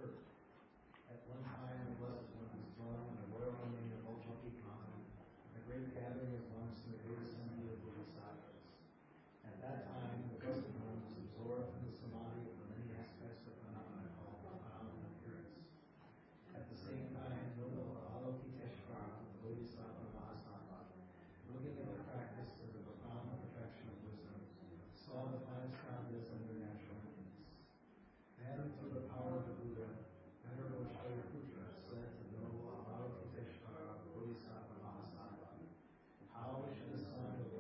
occurred. At one time, the Blessed One was dwelling in the royal domain of Ultra-Picon, a great gathering of monks in the great assembly of Bodhisattvas. At that time, the Blessed One was absorbed in the samadhi of the many aspects of phenomena called profound appearance. At the same time, noble Avalokiteshvara, the Bodhisattva Mahasattva, looking at the practice of the profound perfection of wisdom, saw the five skandhas and their natural meanings. Then, through the power of the Buddha, Venerable Shariputra said to the noble Avalokiteshvara, the Bodhisattva Mahasattva, how should a son of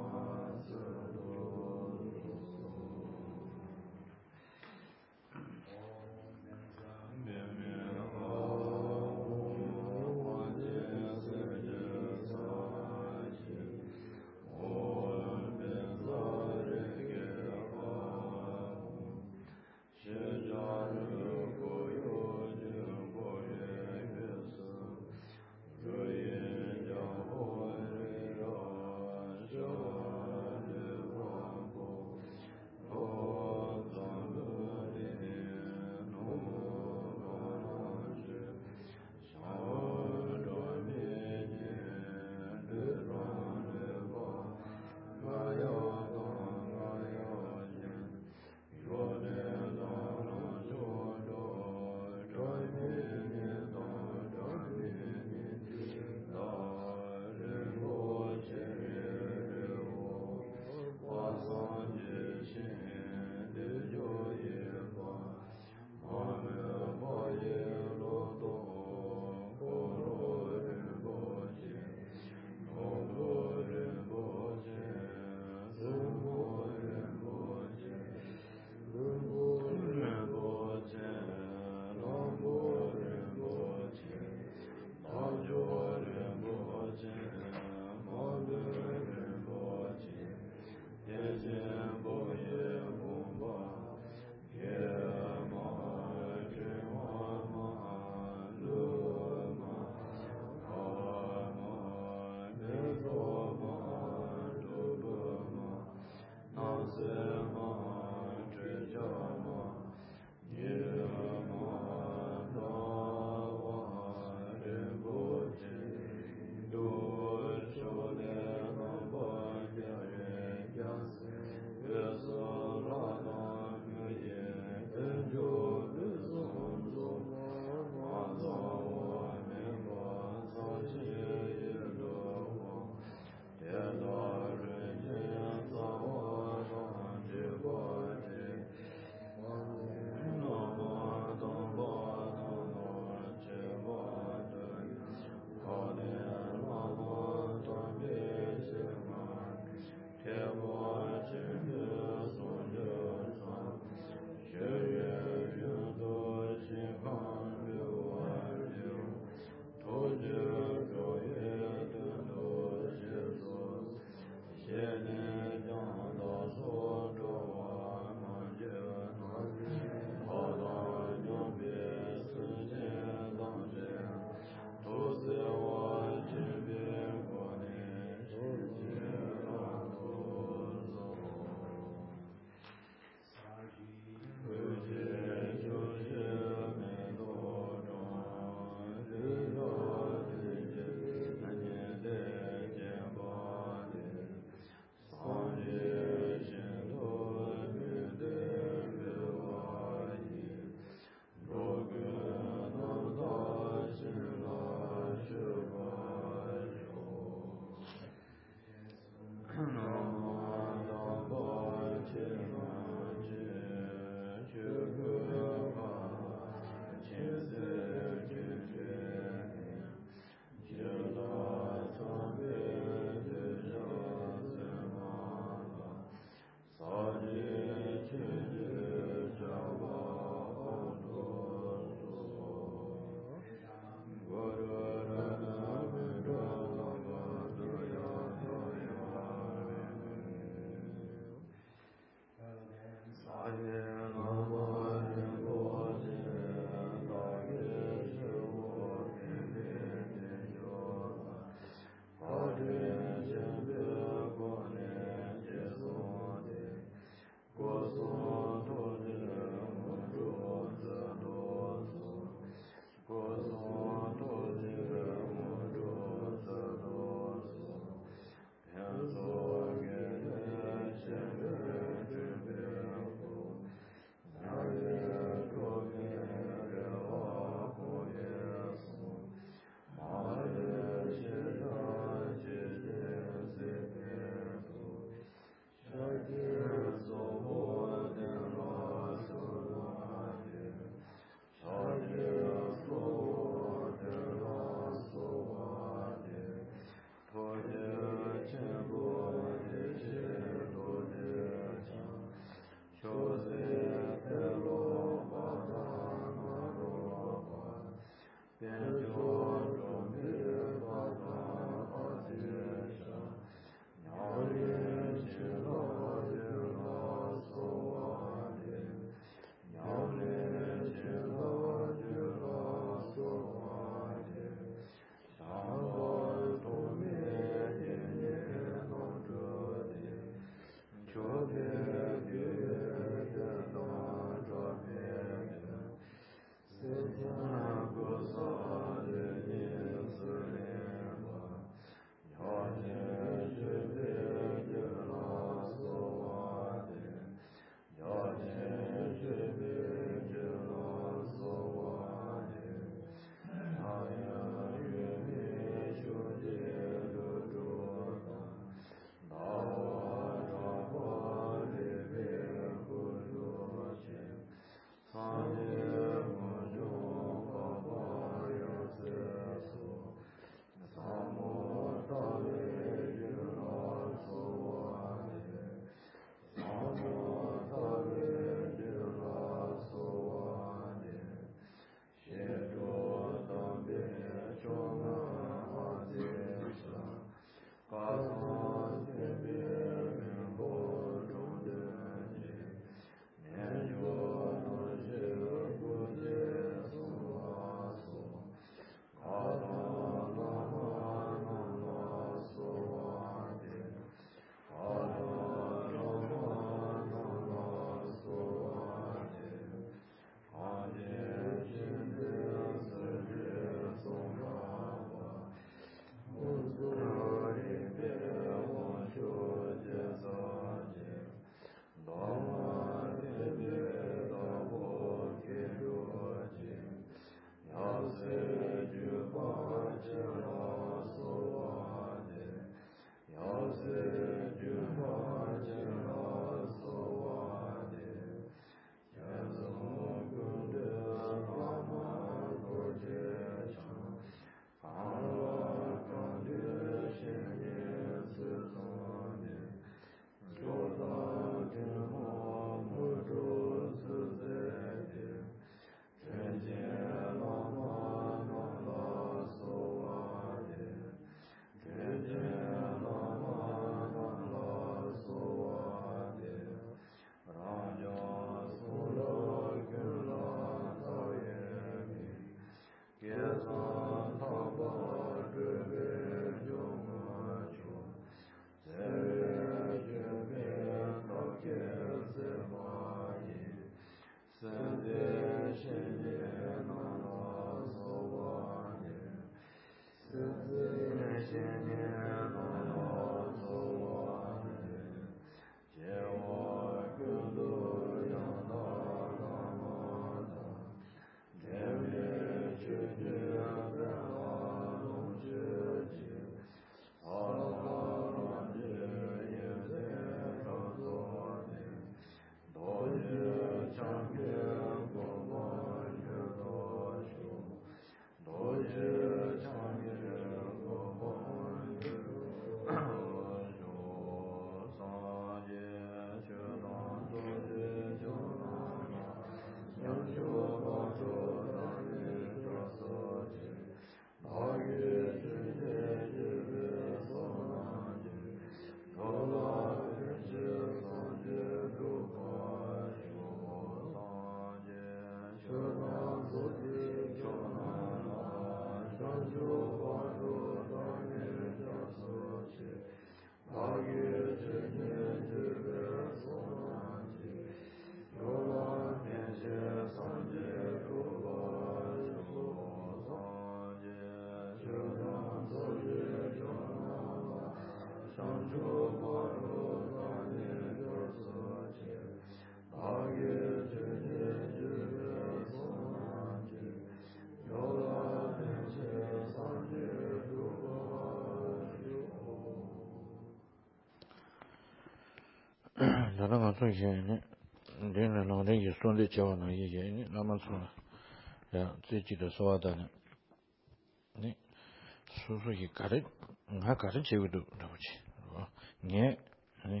나랑 소시네 내가 나랑 손대 저는 이게 남아서 야自己的 소화다네 네 소소히 가르 나 가르 제거도 나오지 네 아니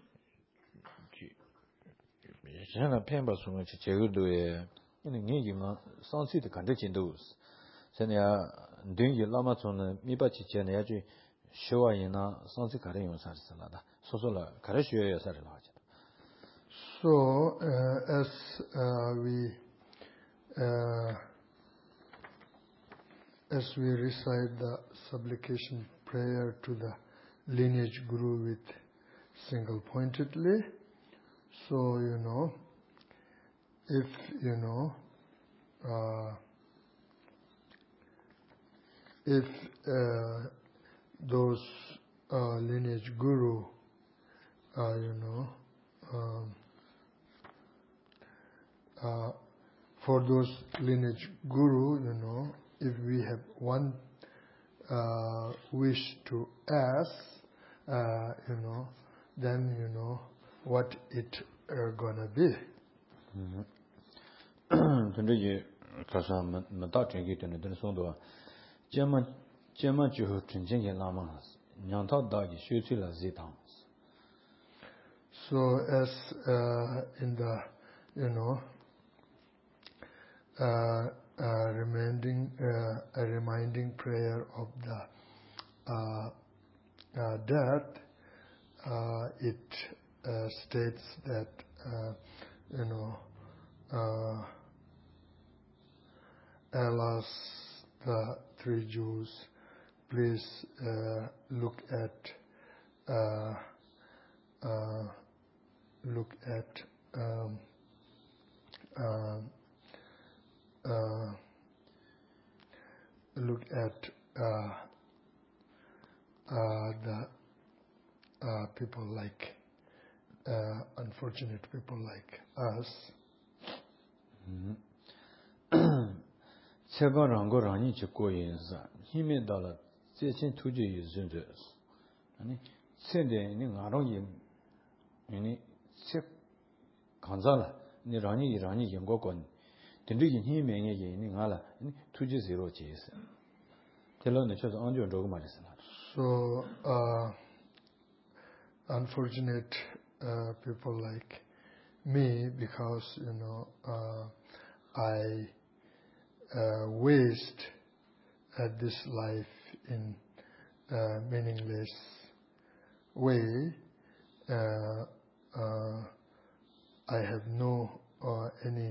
예전에 펜바 소는 제거도에 이는 얘기만 상시의 간대진도 전에야 등이 라마촌은 미바치 전에 아주 쇼와이나 상시 가르용 사실라다 소소라 가르셔야 사실라 하죠. So as we recite the supplication prayer to the lineage guru with single pointedly, so if those lineage guru for those lineage guru, if we have one wish to ask, then what it gonna be. 근데 가서 맞다 되게 되는 데는 손도 제만 주 전쟁에 남아 냥타다기 쉬지라 지당. So as in the reminding prayer of the death, it states that alas, the three Jews, please look at the people like unfortunate people like us. 세바랑고라니 짓고인사 힘에 달아 제신 투지 유전자 아니 세대는 나로이 아니 세 간자라 니라니 연구권 된리긴 힘에 얘기는 알아 투지 제로 제스 텔로는 저도 안전 조금 말했어. So unfortunate people like me, because I waste this life in meaningless way. I have no any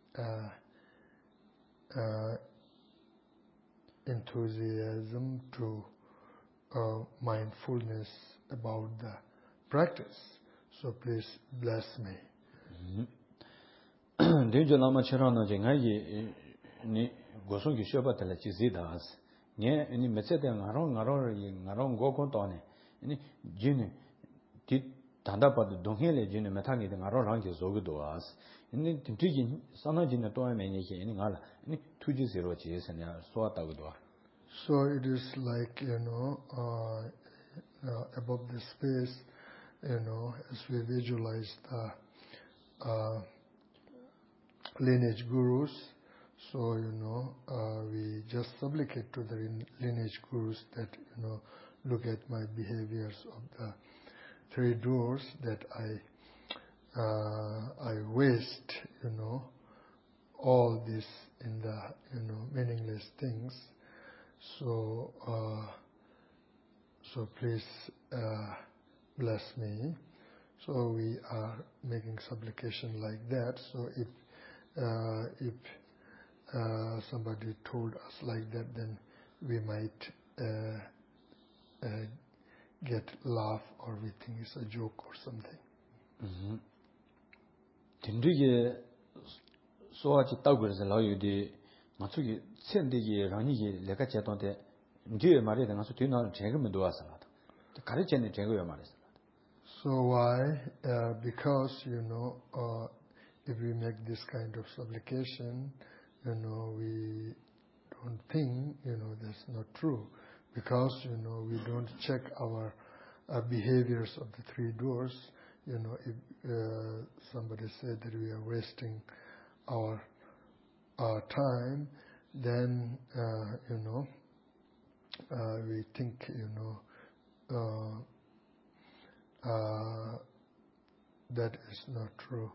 enthusiasm to mindfulness about the practice. So please bless me. Dejo lama cherana je ngai ni gosong ki shoba tala chi zidas. Nye ni metse de ngaro go to ne. Ni jini ti tanda pa donghe le jini metangi de ngaro rang ke zogu do as. Ni tiji sana jini to me ni ke ni ngala. Ni tuji zero chi se ne so ta go do. So it is like above the space, as we visualize the lineage gurus, so we just supplicate to the lineage gurus that look at my behaviors of the three doors, that I waste all this in the meaningless things. So please bless me. So we are making supplication like that. So if somebody told us like that, then we might get laugh, or we think it's a joke or something. Tindrige soachi tawgurse laoyudi matsugi sendigi ranigi leka chetonte ndiye mari de ngasu tino chegme doasala. Kare chene chegyo mari. So why? Because if we make this kind of supplication, we don't think that's not true, because we don't check our behaviors of the three doors. if somebody said that we are wasting our time, then we think that is not true.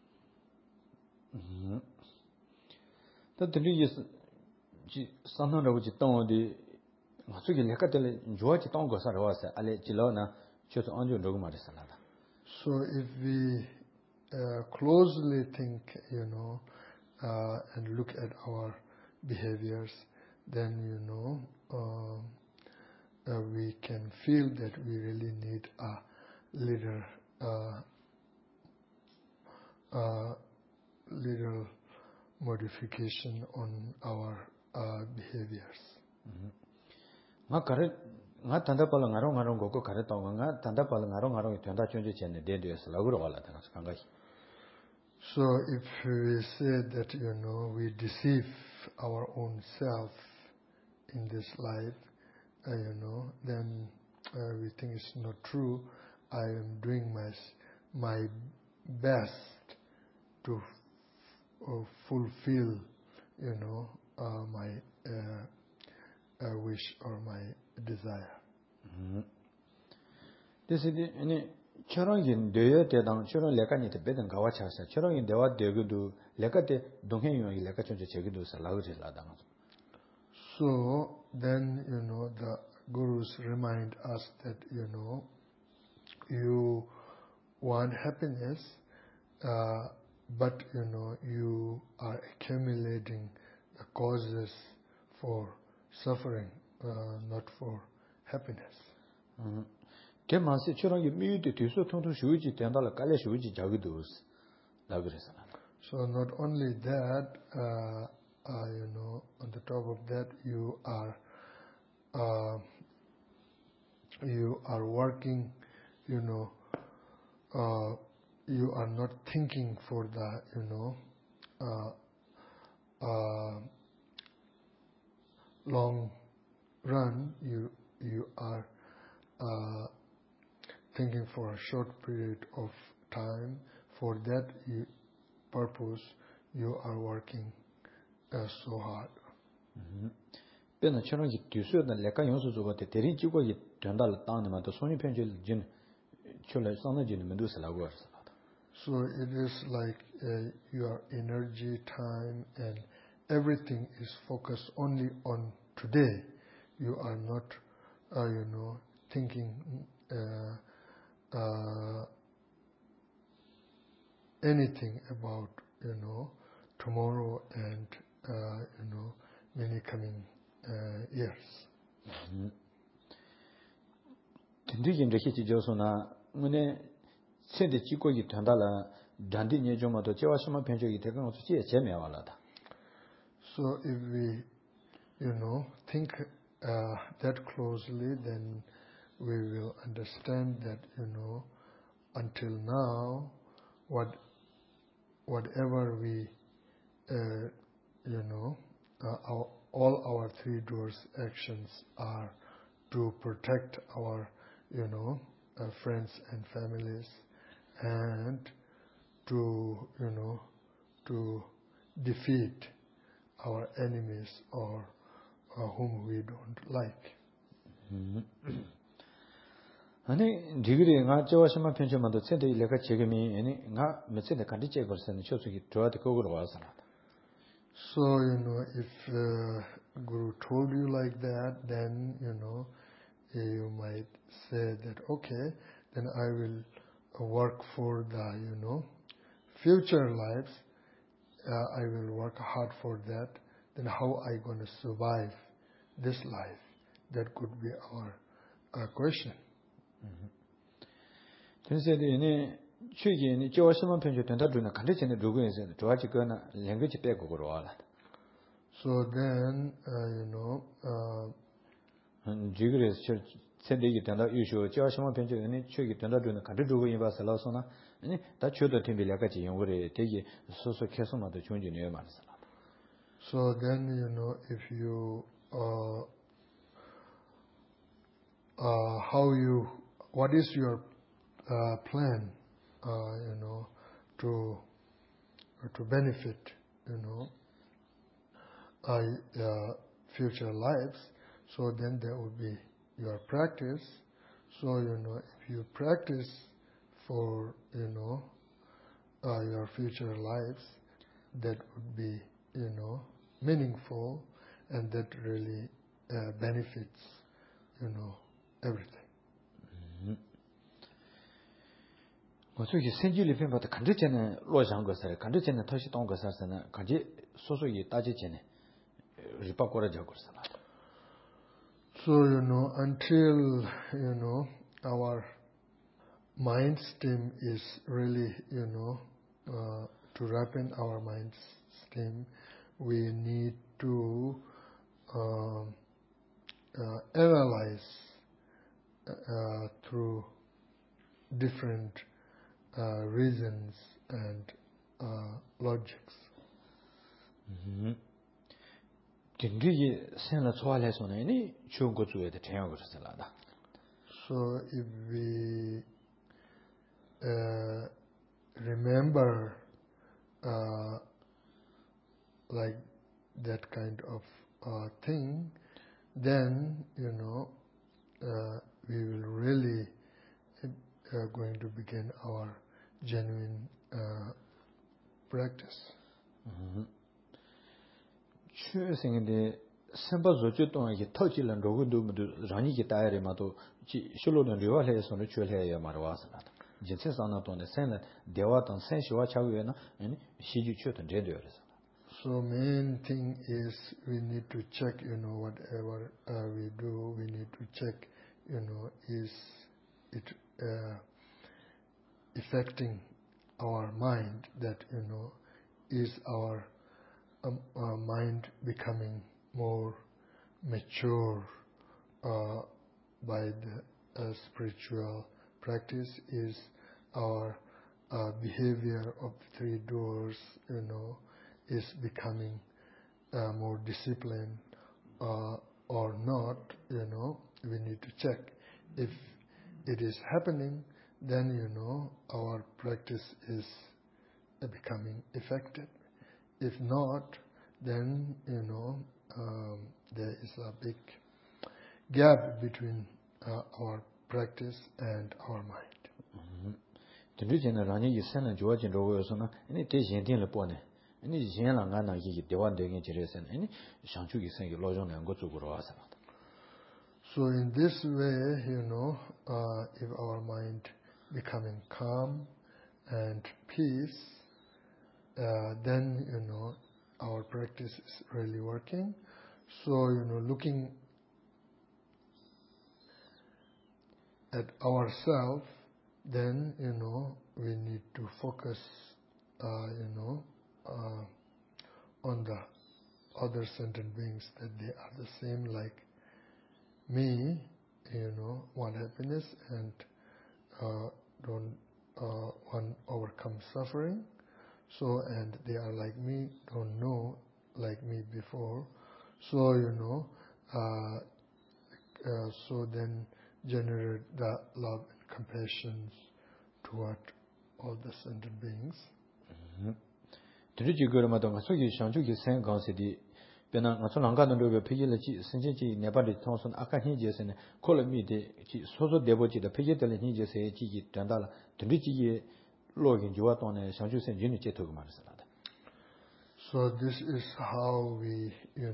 That the is something which don't the Masuki Lekatele George Tongo Sarawasa, Ale Gilona, just on your dogma salada. So if we closely think, and look at our behaviors, then we can feel that we really need a little modification on our behaviors. Nga tanda pala ngarong go kare taw nga tanda pala ngarong tanda chonje chenne de laguro wala ta kangai. So if we say that we deceive our own self in this life, then we think it's not true. I am doing my best to fulfill my wish or my desire. This is any Chorongin de Tedang, Choron Lekani to bed and Gawachasa, Chorongin de what de Gudu, Lekate, Donghenu, Lekachon Chegudu, Salauji Ladang. So then, the gurus remind us that, you want happiness, but, you are accumulating the causes for suffering, not for happiness. So not only that, on the top of that, you are working, you are not thinking for the, long run. You are thinking for a short period of time. For that purpose, you are working so hard. So it is like your energy, time, and everything is focused only on today. You are not, thinking anything about, tomorrow and, many coming years. So if we, think that closely, then we will understand that, until now, whatever we, all our three doors actions are to protect our, friends and families, and to, to defeat our enemies or whom we don't like. 아니 디그리 nga jawa shima pencho mando tsende ileka chegemi ani nga metsende kandi chegor sen chosugi toate kogoro wasana. So if Guru told you like that, then you might say that, okay, then I will work for the future lives. I will work hard for that. Then how I going to survive this life? That could be our question. Tense 최근에 저와서만 편집 된다 두나 간대전에 누구에서 좋아지거나 랭귀지 빼고 그러와라. So then 지그레스 세대기 된다 유쇼 저와서만 편집에 최기 된다 두나 간대 두고 인바살라서나 아니 다 쳐도 팀빌야까지 연구를 되게 소소 계속마다 존재해야 말이야. So then if you what is your plan to benefit, future lives. So then there would be your practice. So, if you practice for, your future lives, that would be, meaningful, and that really benefits, everything. 어떻게 생기를 뱀바다 간드전에 로장거서 간드전에 다시 동거서서는 간지 소소히 따지전에 리바고라 잡고서 So, until, our mind stream is really, to ripen our mind stream, we need to analyze through different reasons and logics. So if we remember like that kind of thing, then we will really going to begin our genuine practice. 최생인데 선바조주 동안에 터질은 로고도 라니기 다이레마도 실로는 리와해서는 줄해야 말와서다. 진짜상나 동안에 선은 대화던 선시와 차고에는 시주 최던 제도여서. So main thing is we need to check, whatever we do, we need to check, is it affecting our mind, that, is our mind becoming more mature by the spiritual practice, is our behavior of three doors, is becoming more disciplined or not, we need to check. If it is happening, then, our practice is becoming effective. If not, then, there is a big gap between our practice and our mind. So in this way, if our mind becoming calm and peace, then, our practice is really working. So, looking at ourselves, then, we need to focus, on the other sentient beings, that they are the same like me, want happiness and don't want overcome suffering. So, and they are like me, don't know like me before. So, so then generate the love and compassion toward all the sentient beings. Pena ngasolanga ndo pejele chi senjeji nepali thonson akahin jesene kolami de chi soso deboji de pejele ni jese chi tandala tndiji ye login jwa tone shangju sen jini che tog marsala. So this is how we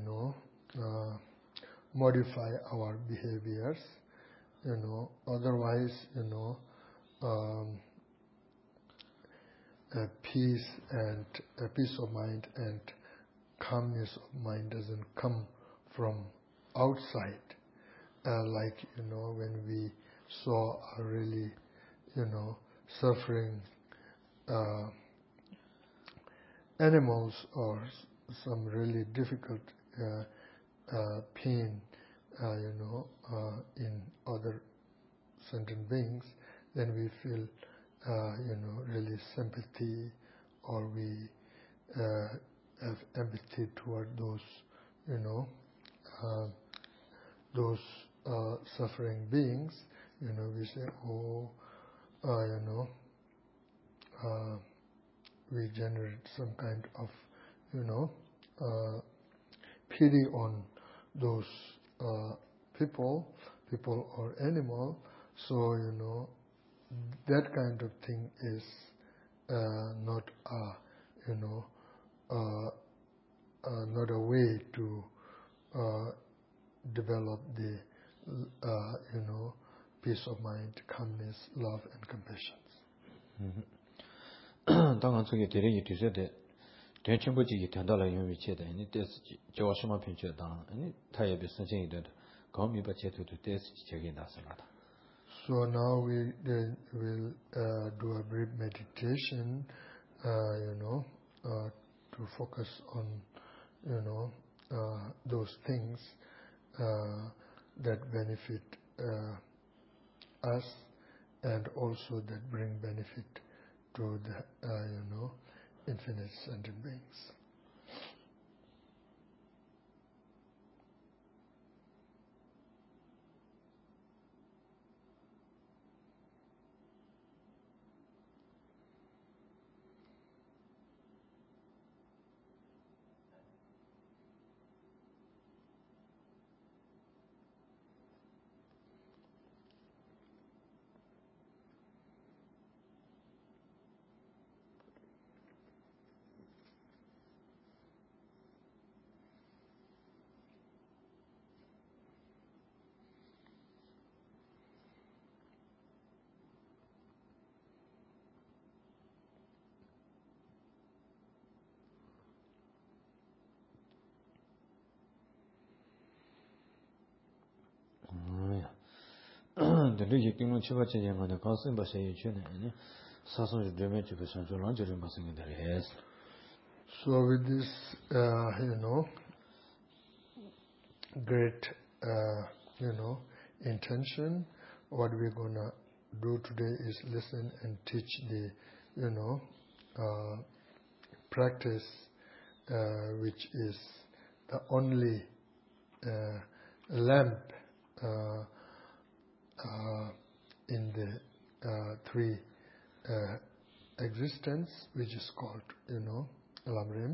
modify our behaviors, otherwise peace of mind and calmness of mind doesn't come from outside, like when we saw a really suffering animals or some really difficult pain in other sentient beings, then we feel really sympathy, or we have empathy toward those, those suffering beings. We say, oh, we generate some kind of, pity on those people or animal. So, that kind of thing is not not a way to develop the, peace of mind, calmness, love, and compassion. 당한 속에 대령이 뒤서대 대천부지기 된다라 용이 체다. 아니 데스 저와시마 편체다. 아니 타협의 선생이 된다. 거미바 제도도 데스 저기 나서나다. So now we will do a brief meditation, to focus on, those things that benefit us and also that bring benefit to the infinite sentient beings. The Luigi King Chivachi and the Council by Say Chune, Sasson Dremet of Central Laundry Massing in the rest. So, with this, great, intention, what we're gonna do today is listen and teach the, practice, which is the only lamp in the three existence, which is called, Lamrim.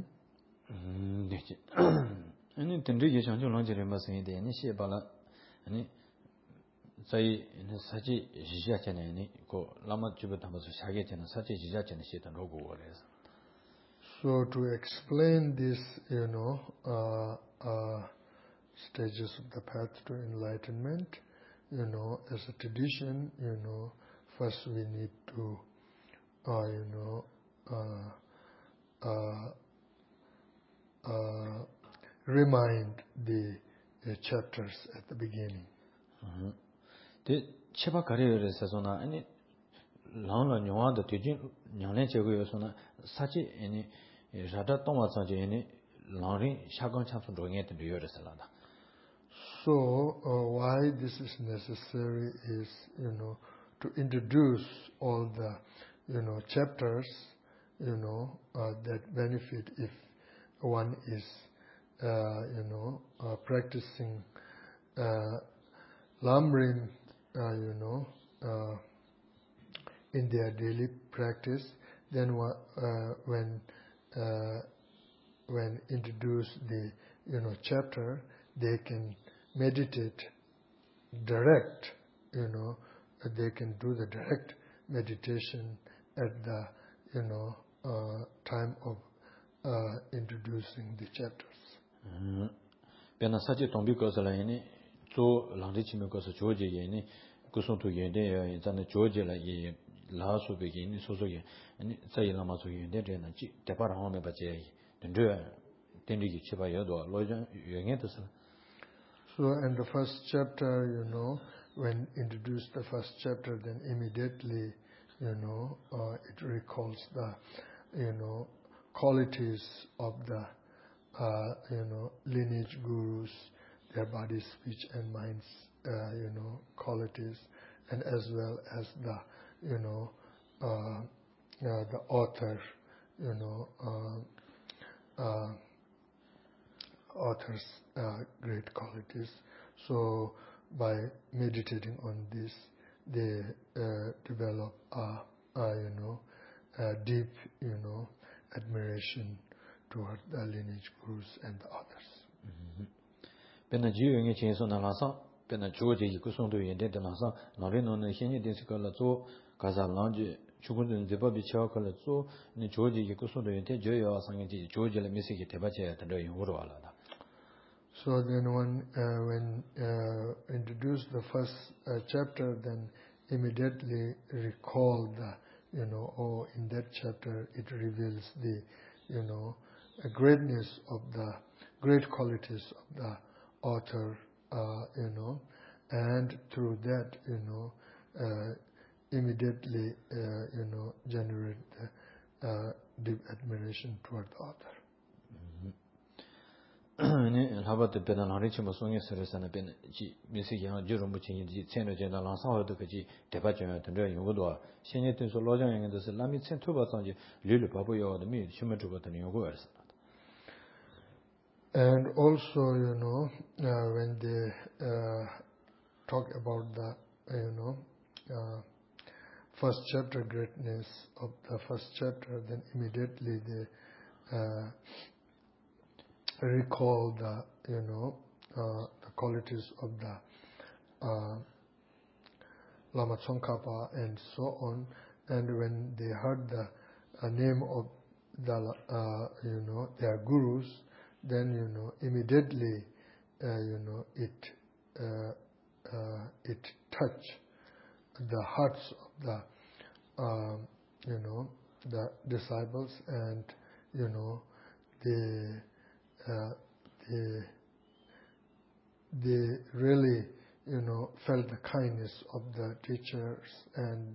And then Rigi Sanjo Laundry Massing in the Initiabala, and say in Saji Jachan, Lama Jubatamas Shaget and Saji Jachan shit and Rogo Warriors. So to explain this, stages of the path to enlightenment, as a tradition, first we need to, remind the chapters at the beginning. The Cheba career says on any long Yuan the Tujin, Yalan Chegosona, Sachi, any Rada Thomas, any Longing Shagon Champs doing it in the Salada. So, why this is necessary is, to introduce all the, chapters, that benefit if one is, practicing Lamrim, in their daily practice. Then, when introduce the, chapter, they can meditate direct, they can do the direct meditation at the, time of introducing the chapters. Pena Saji Tombi Kosalani, so Landichim Kosa Georgia, Kusun to Yende, and Zana Georgia like Lasso begin, Sosoya, and Say Lamasu Yende, and Tepara Home Bache, and Tendi Chiba Yodo, Lojan, Yangetus. So, in the first chapter, when introduced the first chapter, then immediately, it recalls the, qualities of the, lineage gurus, their body, speech, and minds, qualities, and as well as the, the author, author's great qualities. So by meditating on this, they develop deep, admiration toward the lineage gurus and the others. Pena jiyo nge chen so na la sa pena chuo je yi ku song do yin de la sa na re no ne xian ye de se ka la zo ka sa lang ji chu gun de ba bi chao ka la zo ni chuo je yi ku song do yin de je yo sang ji chuo je le mi se ki te ba che de de yin wo ro la da. So then when introduced the first chapter, then immediately recall the, in that chapter it reveals the, greatness of the great qualities of the author, and through that, immediately, generate deep admiration toward the author. Ne haba de pena na ri chimo song se sa na ben ji mi se yang ju ro mu chen ji chen de jen da lang sa ho de ge ji de ba chen de de yin wo do xian ye de so lo jiang yang de se la mi chen tu ba sang ji lu lu ba bu yo de mi chi me zhu ba de yin wo er. And also, when they talk about the, first chapter greatness of the first chapter, then immediately they recall the, the qualities of the Lama Tsongkhapa and so on. And when they heard the name of the, their gurus, then, immediately, it touched the hearts of the, the disciples, and, they really, felt the kindness of the teachers, and,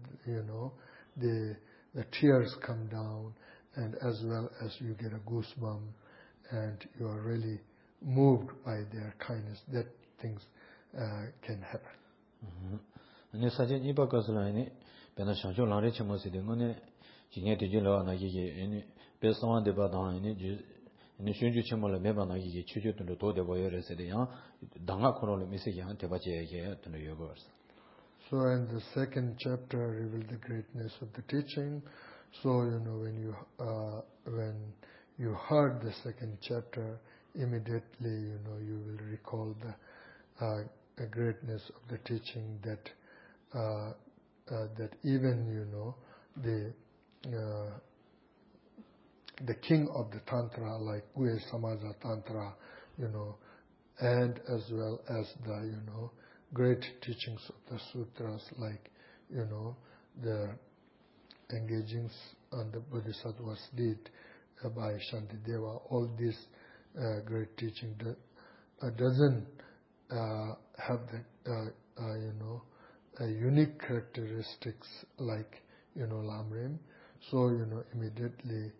the tears come down, and as well as you get a goosebump, and you are really moved by their kindness, that things can happen. Ne sa je ni ba ka sa la ni pe na shang chou lang re che mo se de ngone ji ne de je lo na ye ni pe sa wan de ba da ni ji ni shun ju che mo le me ba na ye chu chu de do de bo ye re se de yang dang ga ko le mi se yang de ba je ye de yo go. So in the second chapter reveal the greatness of the teaching. So when you heard the second chapter, immediately you will recall the greatness of the teaching, that that even the king of the tantra, like Guhe Samaja Tantra, and as well as the great teachings of the sutras, like the engagings on the Bodhisattvas did by Shantideva. All this great teaching doesn't have the unique characteristics like Lamrim. So immediately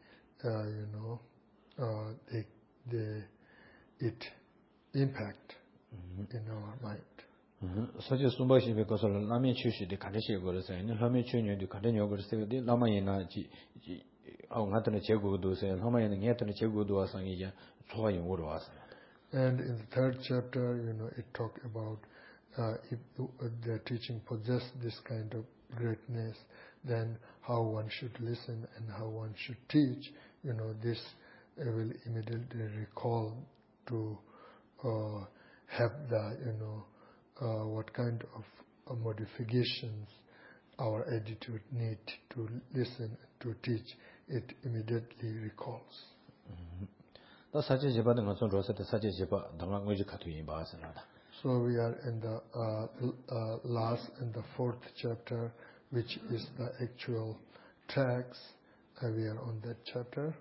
it impact in our mind. Saje sumba shi be ko so la mi chu shi de ka de shi go re se ni la mi chu nyu de ka de nyu go re se de la ma yin na ji au nga de che go do se la ma yin nge de che go do sang yi ya chua yin wo ro wa. And in the third chapter, it talked about if the teaching possess this kind of greatness, then how one should listen and how one should teach. This will immediately recall to have the what kind of modifications our attitude need to listen to teach. It immediately recalls. So we are in the last and the fourth chapter, which is the actual text. We are on that chapter.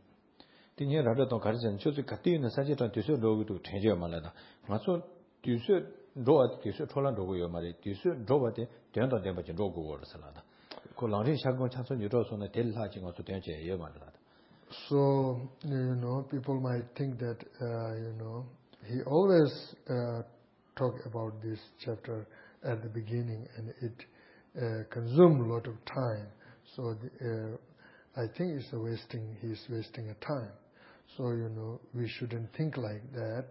So, people might think that, he always talk about this chapter at the beginning, and it consumes a lot of time. So, I think he's wasting a time. So, we shouldn't think like that,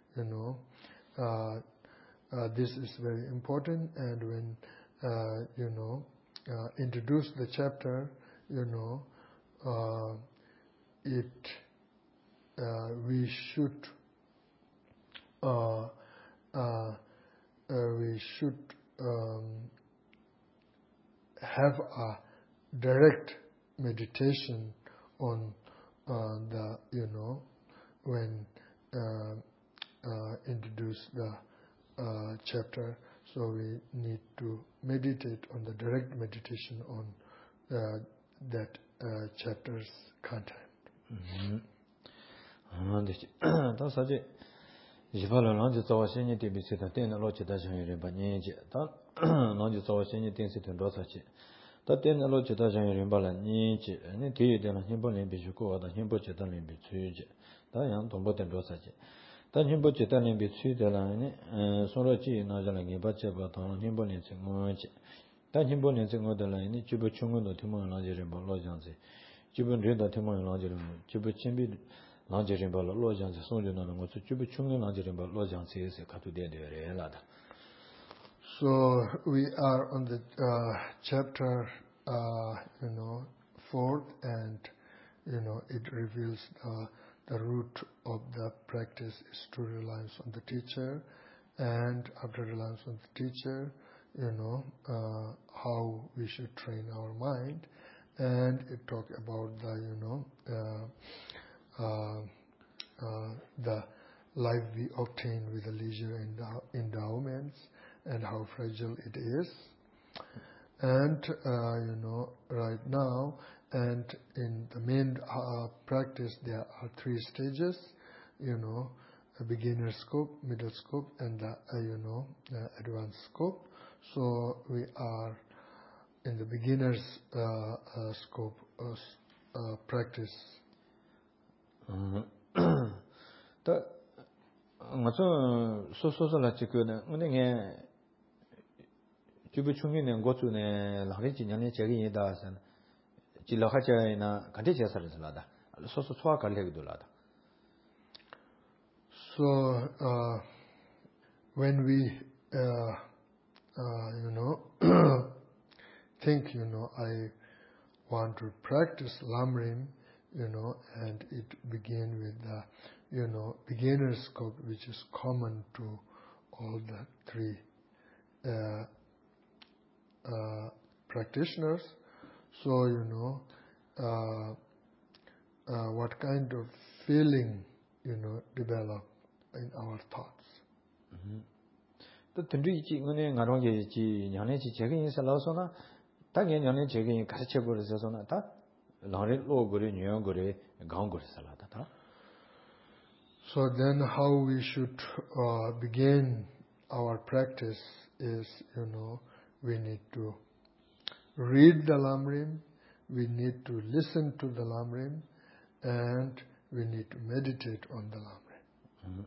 this is very important, and when, introduce the chapter, you know, we should have a direct meditation on the, you know, when introduce the chapter. So we need to meditate on the direct meditation on that chapter's content. That's it. If I learn to talk, I need to be sitting in a lot of that. Learn to talk, I need to sit in those. That then a lot of that. And it is then a simple limbic go, the simple chetan limbic. Diane don't put in those. That simple chetan limbic, the line, Sorochi, Najalang, Bachabaton, Himbolins and Moch. That Himbolins and other line, Chibuchungo, Timon, Lajerim, Lojanzi. Jibun read the Timon, Lajerim, Chibuchimbi. So we are on the chapter, 4th, and it reveals the root of the practice is to reliance on the teacher, and after reliance on the teacher, how we should train our mind, and it talks about the life we obtain with the leisure endowments and how fragile it is. And, right now, and in the main practice, there are 3 stages, a beginner scope, middle scope, and the, advanced scope. So we are in the beginner's scope practice. The so la chikuna uninge jubuchungin and go to the Larijian Cheri das and Chilahaja Kadicha Salada. So swaka legulada. So when we think I want to practice Lamrim, and it begin with the, beginner scope, which is common to all the 3 practitioners. So, what kind of feeling, develop in our thoughts. The Tindri Narongi, Yanachi checking is a losona, Tangan Yanni checking Kachago is a sonata. So then how we should begin our practice is, we need to read the Lamrim, we need to listen to the Lamrim, and we need to meditate on the Lamrim.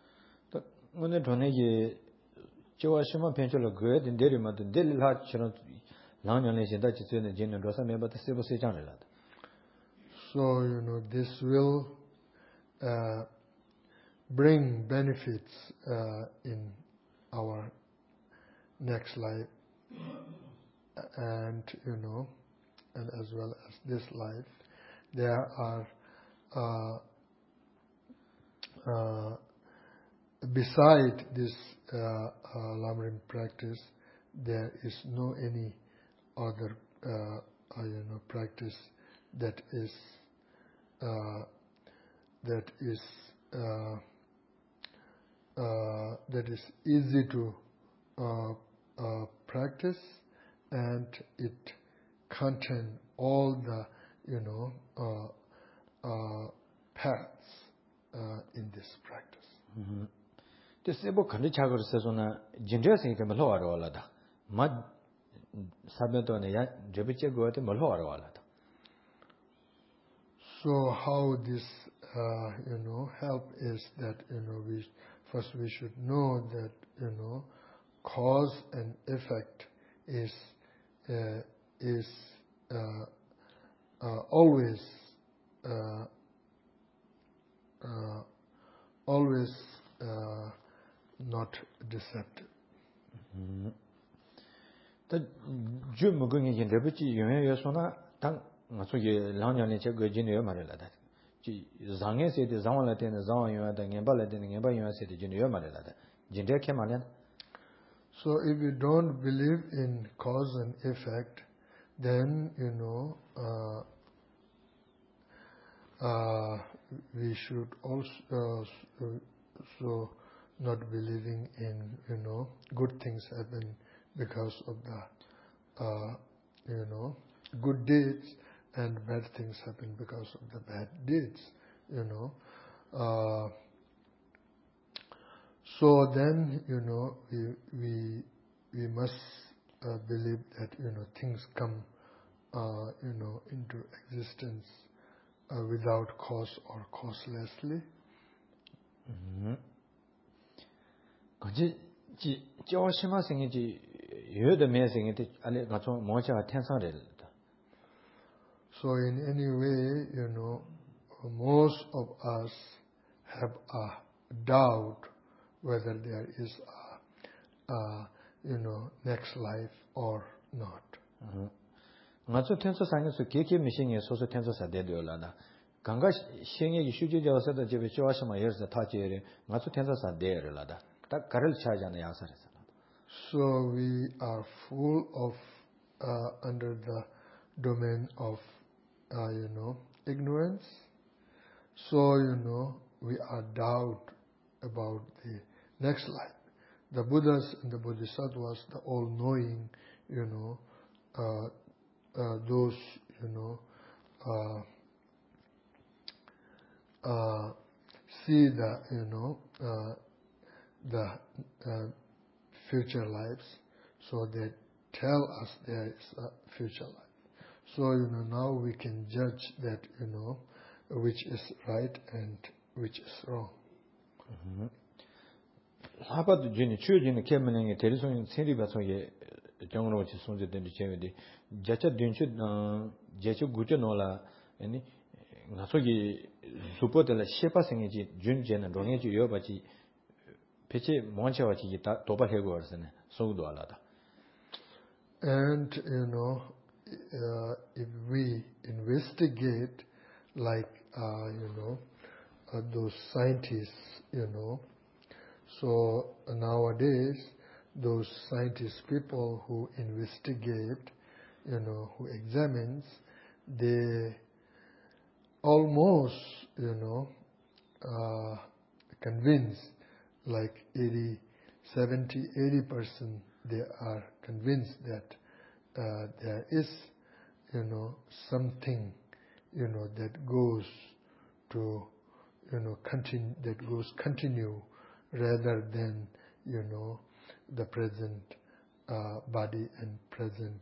So, this will bring benefits in our next life, and and as well as this life. There are beside this Lamrim practice, there is no any other practice that is easy to practice, and it contains all the paths in this practice. This is about Kandi Chagar says on a gender saying Malhoarolada. Mud Sabatonia, Jebiche go at Malhoarolada. So how this help is that we should know that cause and effect is always not deceptive. The Jum going in Jebichi, Yasona, ngasoge langyane che go jin yo mare la da ji zangye se de zangwa la ten zangwa yo da ngemba la ten ngemba yo se de jin yo mare la da jin de ke male. So if you don't believe in cause and effect, then we should also so not believing in good things happen because of the good deeds, and bad things happen because of the bad deeds. So then we must believe that things come into existence without cause or causelessly. Kaji ji jiao shima singi ji yue de me singi de ale ga chong mo cha tian sang de. So in any way, most of us have a doubt whether there is a next life or not. Ngacho tenso sang so keke mission ye so so tenso sa de de la na. Ganga shengye gi shu ji jiao sa de je jiao shima ye sa ta je re ngacho tenso sa de re la da. Ta karel cha ja na ya sa re sa. So we are full of under the domain of ignorance. So we are doubt about the next life. The Buddhas and the Bodhisattvas, the all-knowing, those see the future lives, so they tell us there is a future life. So now we can judge that which is right and which is wrong. 하바도 진이 추진의 개면에 대리송인 세리바송에 정으로 같이 손제된 제외디 자차 든치 제초 구제 놓라 아니 나서기 수포들 셰파생이지 준제는 롱에지 여바지 배치 뭔체와지 다 도바해고 얼선에 소도 알아다. And if we investigate like those scientists, so nowadays those scientist people who investigate, who examines, they almost convince, like 80% they are convinced that there is something that goes to continue rather than the present body and present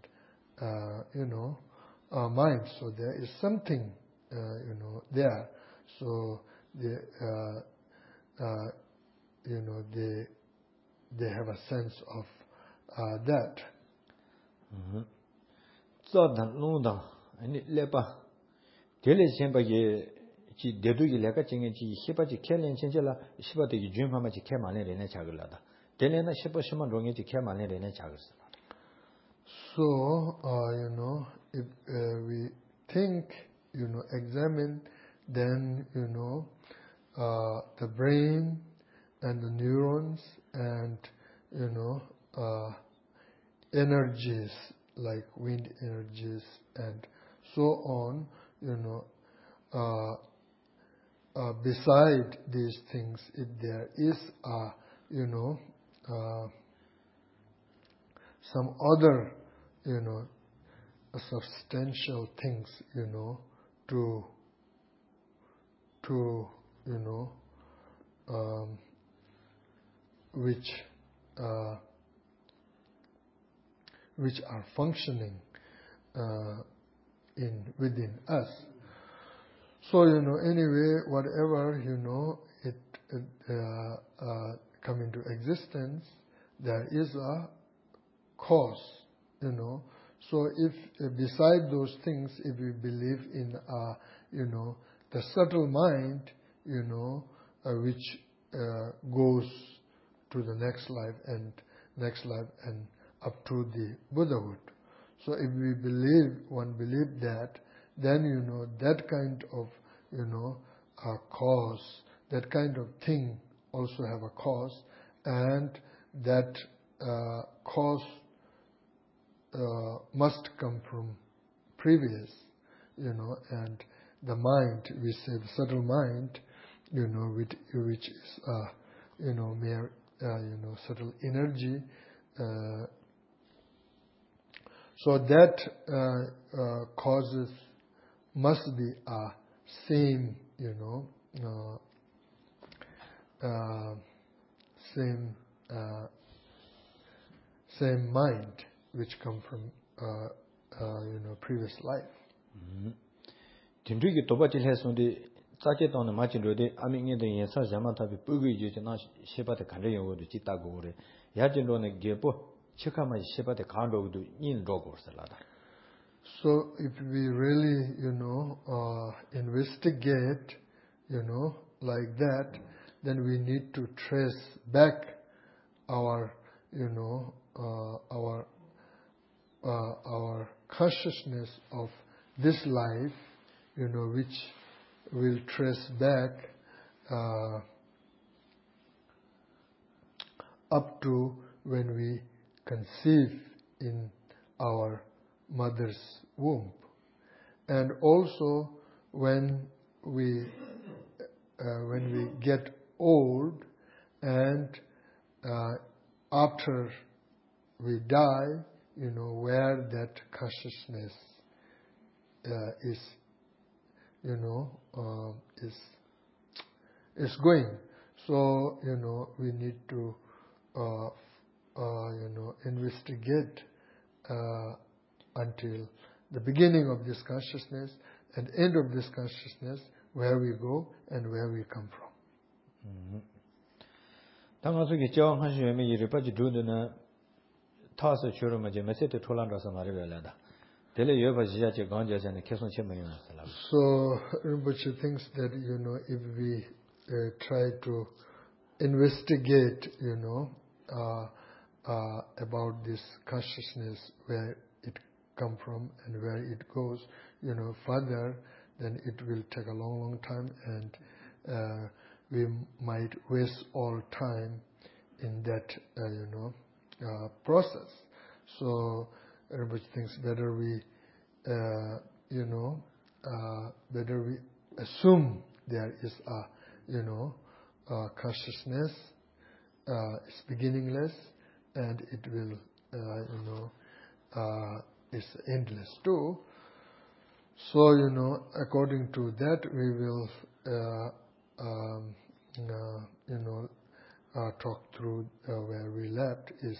mind. So there is something there. So they have a sense of that. So dan long ani lepa dele semba ye ji dedu gi leka jinge ji hiba ji kelen chenje la shiba de gi junma ma ji kema ne rene chagla da dele na shiba shima ronge ji kema ne rene chagla. So if we think examine, then the brain and the neurons and energies like wind energies and so on, beside these things, if there is some other substantial things to which are functioning within us. So anyway, whatever it come into existence, there is a cause. So if beside those things, if we believe in the subtle mind, which goes to the next life and up to the Buddhahood. So if we believe that, then that kind of cause, that kind of thing also have a cause, and that cause must come from previous, and the mind, we say the subtle mind, which is mere subtle energy, so that causes must be same, same mind which come from previous life. Tindriki toba chilhe sundi tsache tawne machinro de amingi de yensa jama tabi pugi je na sheba de kande yo de chita go re ya jinro ne gepo chikama sheba de kando do yin ro go salada. So if we really investigate like that, then we need to trace back our our consciousness of this life, which will trace back up to when we conceive in our mother's womb, and also when we get old, and after we die, where that consciousness is going. So we need to investigate until the beginning of this consciousness and end of this consciousness, where we go and where we come from. 당가서게 저 한시에미 이르빠지 두드나 타서 주로만 제 메시지 토란라서 말이벨라다. 델레 여바지야제 강자전에 계속 체면이 나살라. So Rinpoche thinks that if we try to investigate about this consciousness, where it come from and where it goes further, then it will take a long time, and we might waste all time in that process. So everybody thinks better we assume there is a consciousness, it's beginningless, and it will is endless too. So according to that, we will talk through where we left is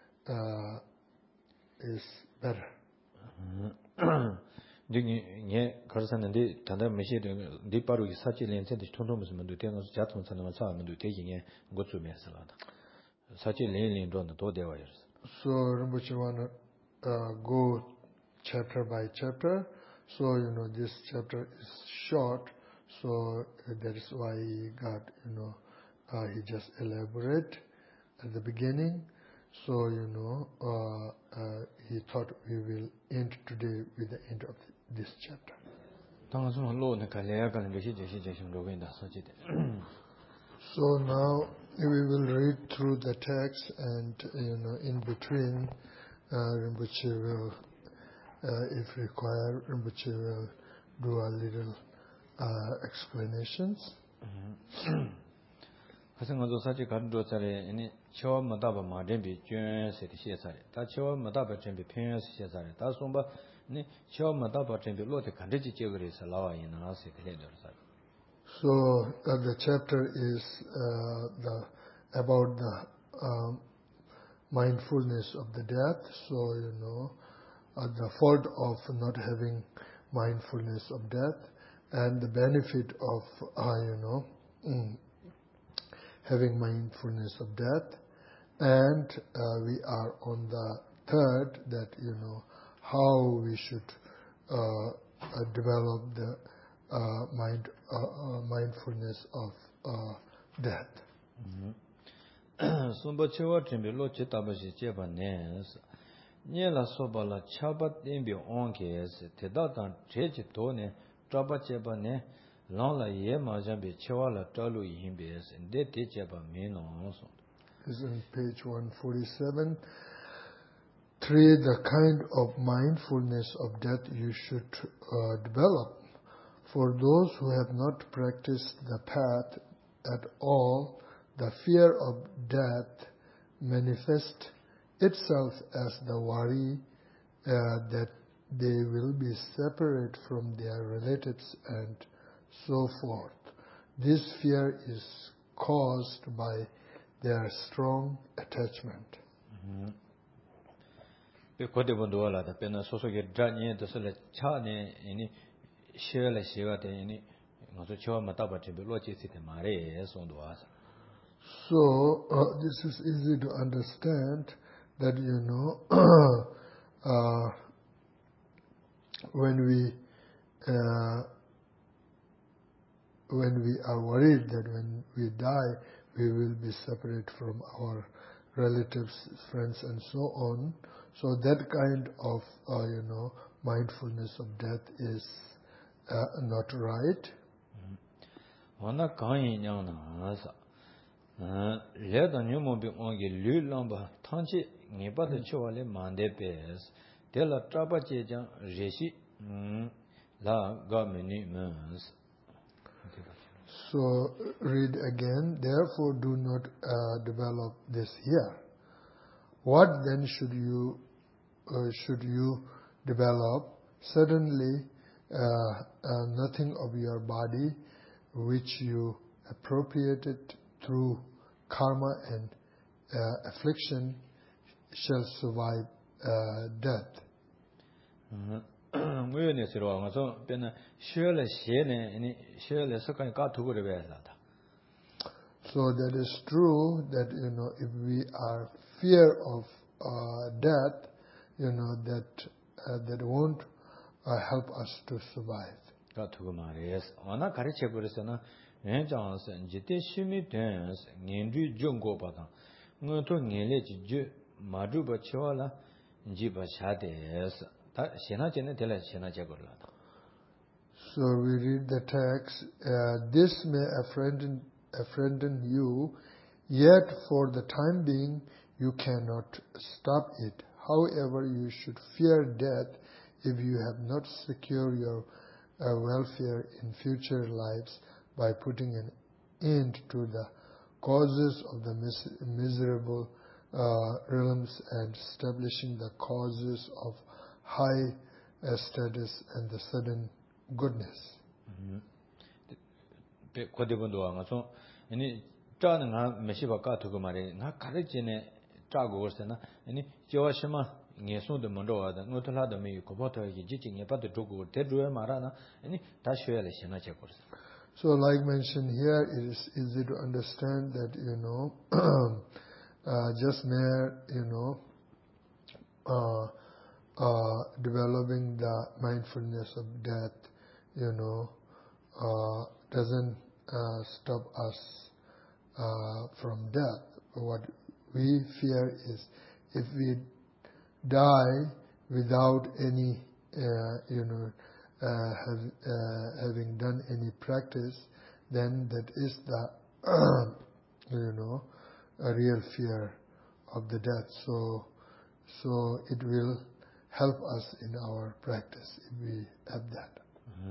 better. 네 가르쳤는데 단단 메시지 네 바로 이 사실 렌센데 통통무슨 도 되는 자통 사람은 사람도 되기에 것좀 했어라다. 사실 렌렌도는 더 되어요. So Rinpoche want to go chapter by chapter. So this chapter is short, so that is why he got he just elaborate at the beginning. So he thought we will end today with the end of this chapter. So now we will read through the text, and in between Rinpoche will, if required, Rinpoche will do a little explanations. 가성어도 사실 간도 자리 아니 처음 마다바 마덴비 쥐세티 시에사리 다 처음 마다바 쩨비 편여스 시에사리 다 손바 니 처음 마다바 쩨비 로테 간데지 제거리서 나와이나 세텔레더사. So the chapter is about the mindfulness of the death. So the fault of not having mindfulness of death, and the benefit of having mindfulness of death, and we are on the third, that how we should develop the mindfulness of death. 손바 체와 쩨비 로체 타바시 제바네스 Niela sobala chabat imbio onkes, Tedatan Chechitone, Traba Chebane, Longla Ye Majambi Chewala Talu Yimbes, and De Techeba Mino also. This is on page 147. 3. The kind of mindfulness of death you should develop. For those who have not practiced the path at all, the fear of death manifests itself as the worry that they will be separate from their relatives and so forth. This fear is caused by their strong attachment. So this is easy to understand that when we are worried that when we die we will be separate from our relatives, friends, and so on. So that kind of mindfulness of death is not right. So read again. Therefore, do not develop this here. What then should you develop? Certainly, nothing of your body, which you appropriated through karma and affliction, shall survive death. So that is true that if we are fear of death, that won't help us to survive. So we read the text, this may offend you, yet for the time being you cannot stop it. However, you should fear death if you have not secured your welfare in future lives by putting an end to the causes of the miserable realms and establishing the causes of high status and the sudden goodness. So like mentioned here, it is easy to understand that, just mere, developing the mindfulness of death, doesn't stop us from death. What we fear is if we die without any, having done any practice, then that is the, a real fear of the death. So it will help us in our practice if we have that.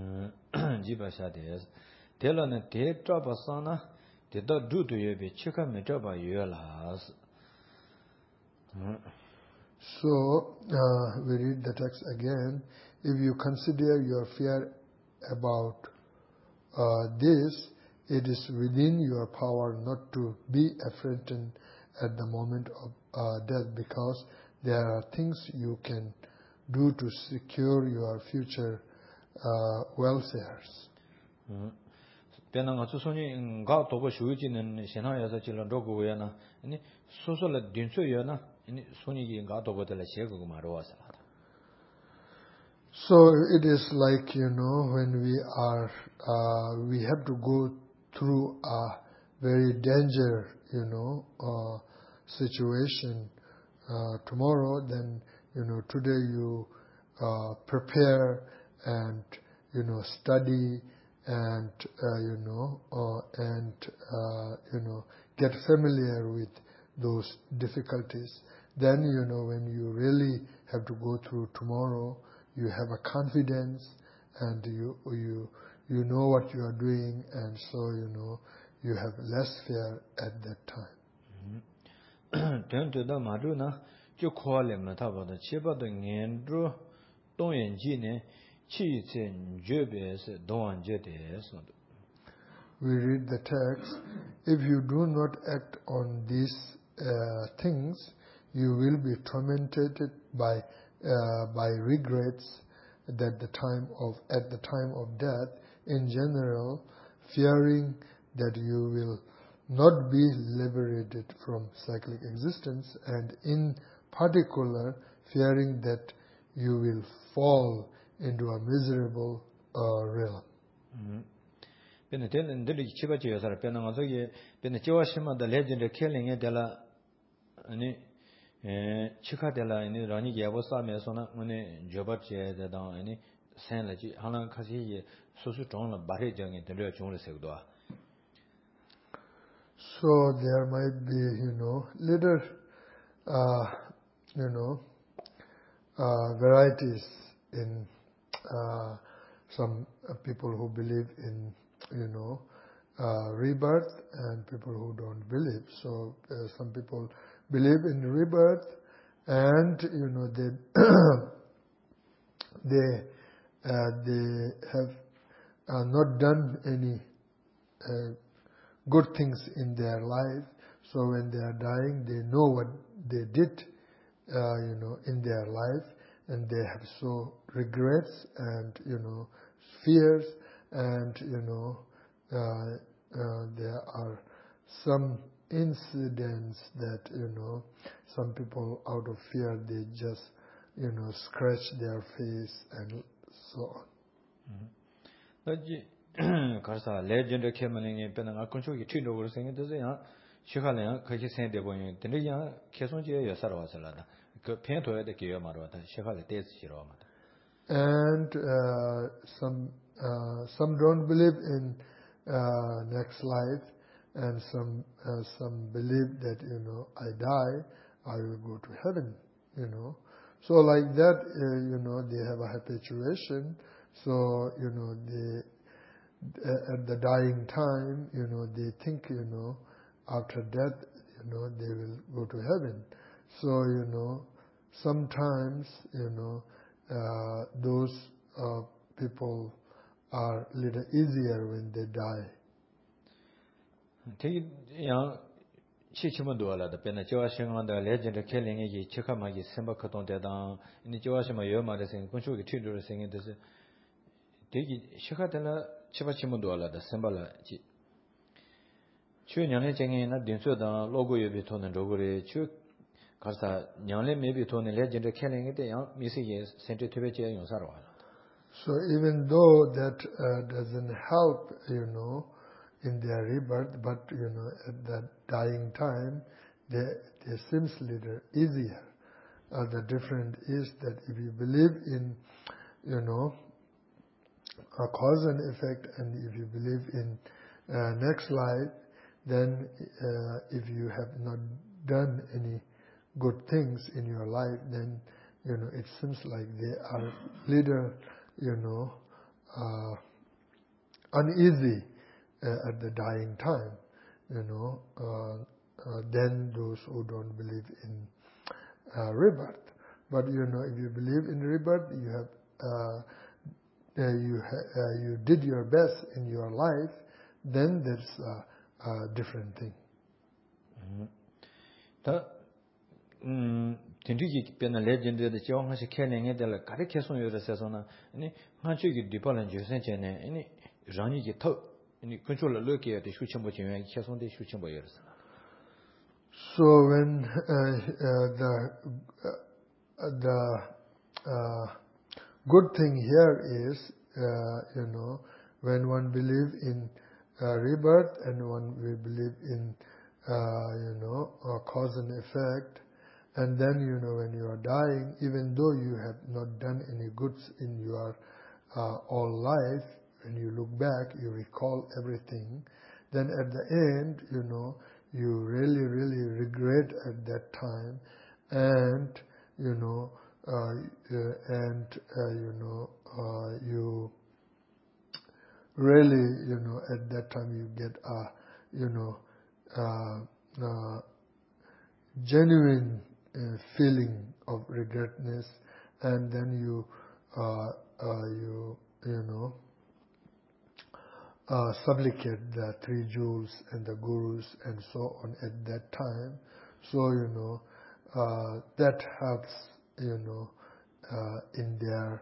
So we read the text again. If you consider your fear about this, it is within your power not to be affrighted at the moment of death, because there are things you can do to secure your future welfares. So it is like, when we are, we have to go through a very danger, situation tomorrow, then, today you prepare and, study and, get familiar with those difficulties. Then, when you really have to go through tomorrow, you have a confidence and you know what you are doing, and so, you have less fear at that time. We read the text, if you do not act on these things, you will be tormented by regrets at the time of death, in general, fearing that you will not be liberated from cyclic existence, and in particular, fearing that you will fall into a miserable realm. So there might be, little, varieties in some people who believe in, rebirth and people who don't believe. So some people believe in rebirth, and they have not done any good things in their life. So when they are dying, they know what they did, in their life, and they have so regrets and fears, and there are some incidents that some people out of fear they just scratch their face and so on. Karsa legend kemening penanga concho chino or singing to the Shikala, Kaji de Boy, Tenia, Kesonja, Sarawasala, Pento de Kiyomarata, Shikala Tes Shiromata. And some don't believe in next life, and some believe that I die, I will go to heaven. So like that, they have a habituation. So they at the dying time, they think after death, they will go to heaven. So sometimes those people are a little easier when they die. Take young Chichimadola, the Penachawashing on the legend of killing a Chikamagi, Simba Katon Dedan, in the Joashima Yoma, the same Concho children singing this. Take Shikatella Chivachimadola, the Simba. Chu Nyane Jangin, not Dinsuda, Logo Yubiton and Dogore, Chu Carsa, Nyane maybe Tony legend of killing it, young Missy sent it to Becha in Sarwa. So even though that doesn't help, in their rebirth, but at that dying time, they seems little easier. The difference is that if you believe in, a cause and effect, and if you believe in next life, then if you have not done any good things in your life, then it seems like they are little, uneasy at the dying time, than those who don't believe in rebirth. But if you believe in rebirth, you did your best in your life, then that's a different thing. Tindiki been a legend that the John has a killing it, the Caricason Yosasona, any Hanchiki Dipol Josen, any Rani Gito, any control look at the Shuchimbo and Chason de Shuchimbo. So when the good thing here is, when one believes in rebirth and one will believe in, cause and effect, And then, when you are dying, even though you have not done any goods in your all life, when you look back, you recall everything. Then at the end, you really, really regret at that time, and you really, at that time you get a genuine feeling of regretness, and then you supplicate the three jewels and the gurus and so on at that time. So that helps in their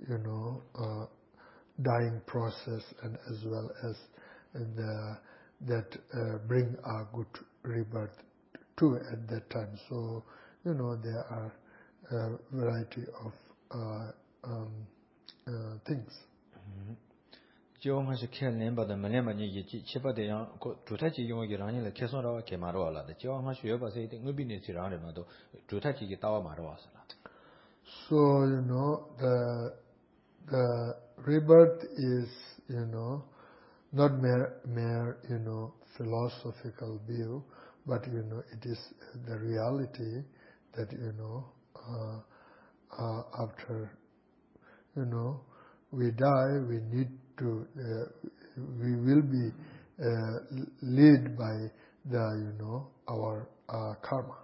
dying process, and as well as that bring a good rebirth too at that time. So there are a variety of things. 지원하시 켈nem바다 말레마니 치바데야 주타지 용이 라니라 계속하러 개마로 알아다 지원하시 여바세 때 의비니지라는마도 주타지기 따와 마로 왔어라. So the rebirth is not mere philosophical view, but it is the reality that after we die, we need to we will be led by the our karma.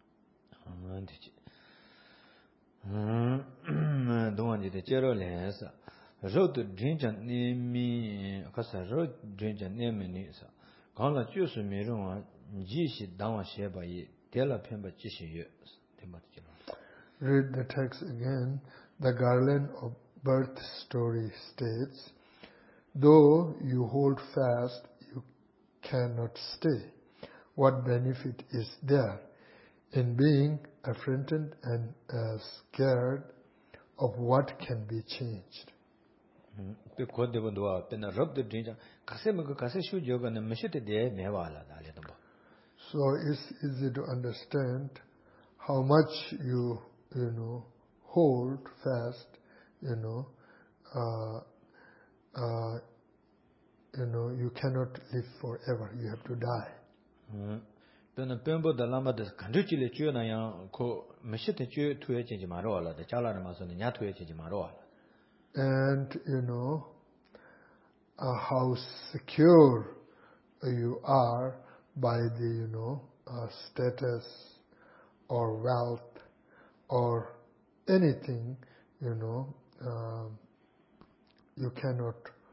동안지데 제로레사 로드 진전 니미 가사 로 진전 니미니사 강라 주스 미롱아 지시 당와 셰바이 델라 펜바 지시여 대마티죠. Read the text again. The garland of birth story states, though you hold fast, you cannot stay. What benefit is there in being affronted and scared of what can be changed? So it's easy to understand how much you hold fast. You cannot live forever. You have to die. And how secure you are by the status or wealth or anything, you cannot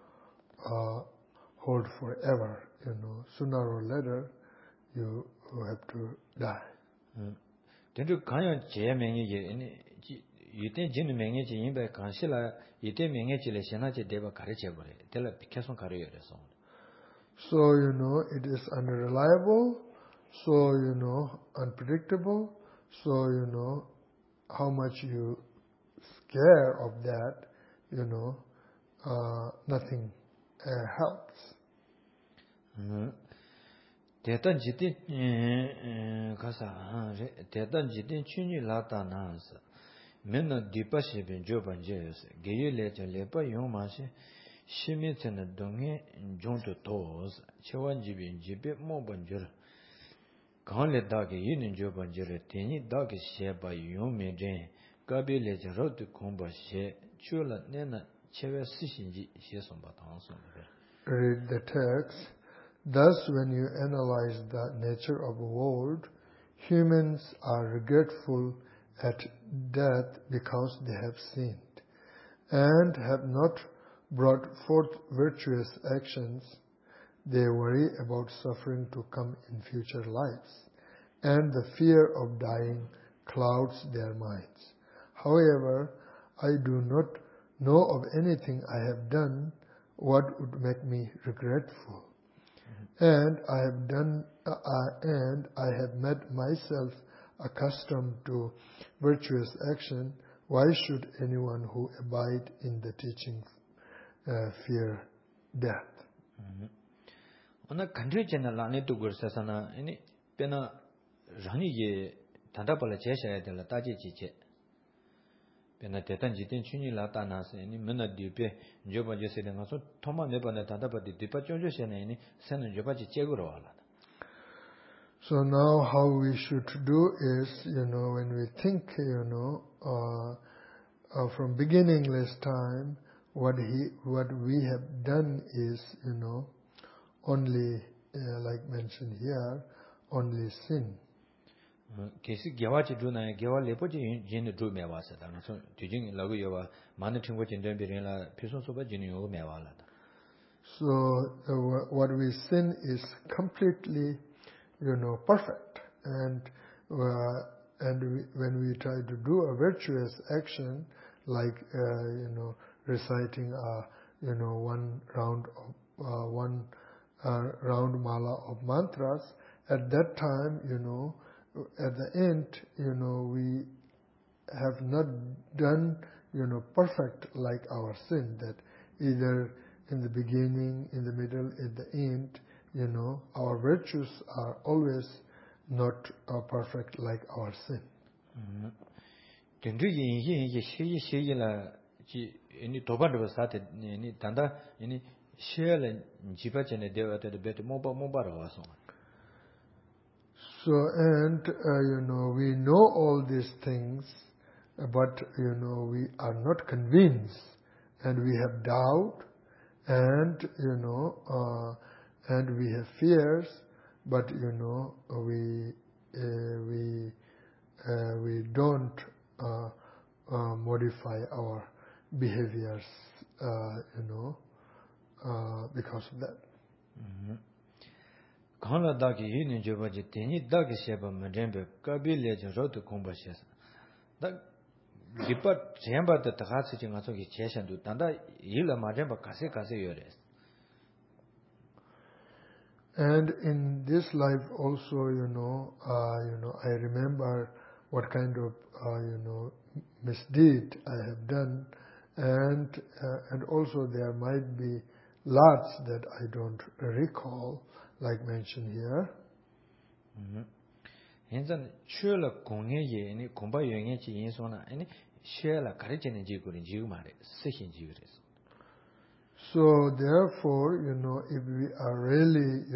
hold forever. Sooner or later you have to die. So it is unreliable, so unpredictable, so how much you scare of that, nothing helps. 대단 지대 가사 대단 지대 춘이 라다나서 맨나 디파시빈 조반제스 게일레저 레바 용마시 시미체는 동에 종도 도스 체원지빈 집에 모번저 강레다게 이는 조반제를 대니 다게 셰바 용메제 가빌레저 로드 콤바시 출라 내나 체외 스신지 시선바 당선. Read the text. Thus, when you analyze the nature of the world, humans are regretful at death because they have sinned, and have not brought forth virtuous actions. They worry about suffering to come in future lives, and the fear of dying clouds their minds. However, I do not know of anything I have done what would make me regretful. And I have made myself accustomed to virtuous action. Why should anyone who abide in the teaching fear death? Ona country channel la ne to gursa sana ini pena rani ye 단답을 제시해야 될 따지 지체 배나 대단 지된 춘이 나타나서 아니 맨날 뒤에 저번 제세된 가서 토마 내번에 단답을 뒤빠 쫑줘셔네 세는 저바지 제거로 와라. So now how we should do is, when we think, from beginningless time, what we have done is, only, like mentioned here, only sin. 계시 개화지 주나에 개화 레포지 진의 주 매와서다. 그래서 뒤진 라고 여와 많은 친구 진된 비례라 피선소바 진이 요 매와라다. So what we sin is completely, perfect, and when we try to do a virtuous action, like reciting one round mala of mantras, at that time, at the end, we have not done, perfect like our sin, that either in the beginning, in the middle, at the end, our virtues are always not perfect like our sin. 된주 이게 시기라 지 이 도바르버 사태 이 단다 이 시엘은 지바전에 되어도 베트 모바로 와서. So, and, we know all these things, but, we are not convinced, and we have doubt, and, and we have fears, but, we don't modify our behaviors, because of that. 강라 다기 이는 저버지 대니 다기 셰바 먼저 까빌레 저도 공부하셔서 다 리퍼 제한바다 다 같이 지금 저기 제션도 단다 일을 맞아 가세 요래. And in this life also, I remember what kind of, misdeed I have done, and also there might be lots that I don't recall, like mentioned here. 현재 쉐라 공예에 아니 공부 영역이 인소나 아니 쉐라 가르치는 지구는 지구 말에 쓰신 지구래서. So therefore, if we are really,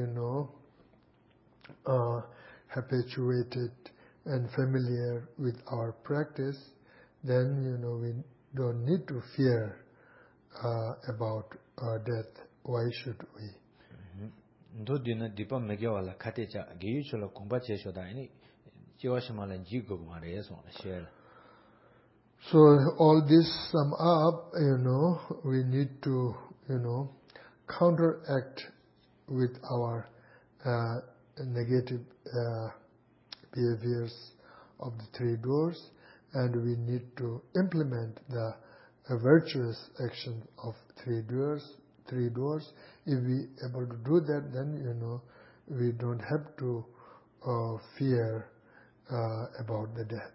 habituated and familiar with our practice, then, we don't need to fear about death. Why should we? 도디나 디파 메겨와라 카테자 게유초로 공부 제쇼다 아니 지와시말은 지구 말에서 쉐라. So all this sum up, we need to, counteract with our negative behaviors of the three doors, and we need to implement the virtuous action of three doors. If we able to do that, then, we don't have to fear about the death.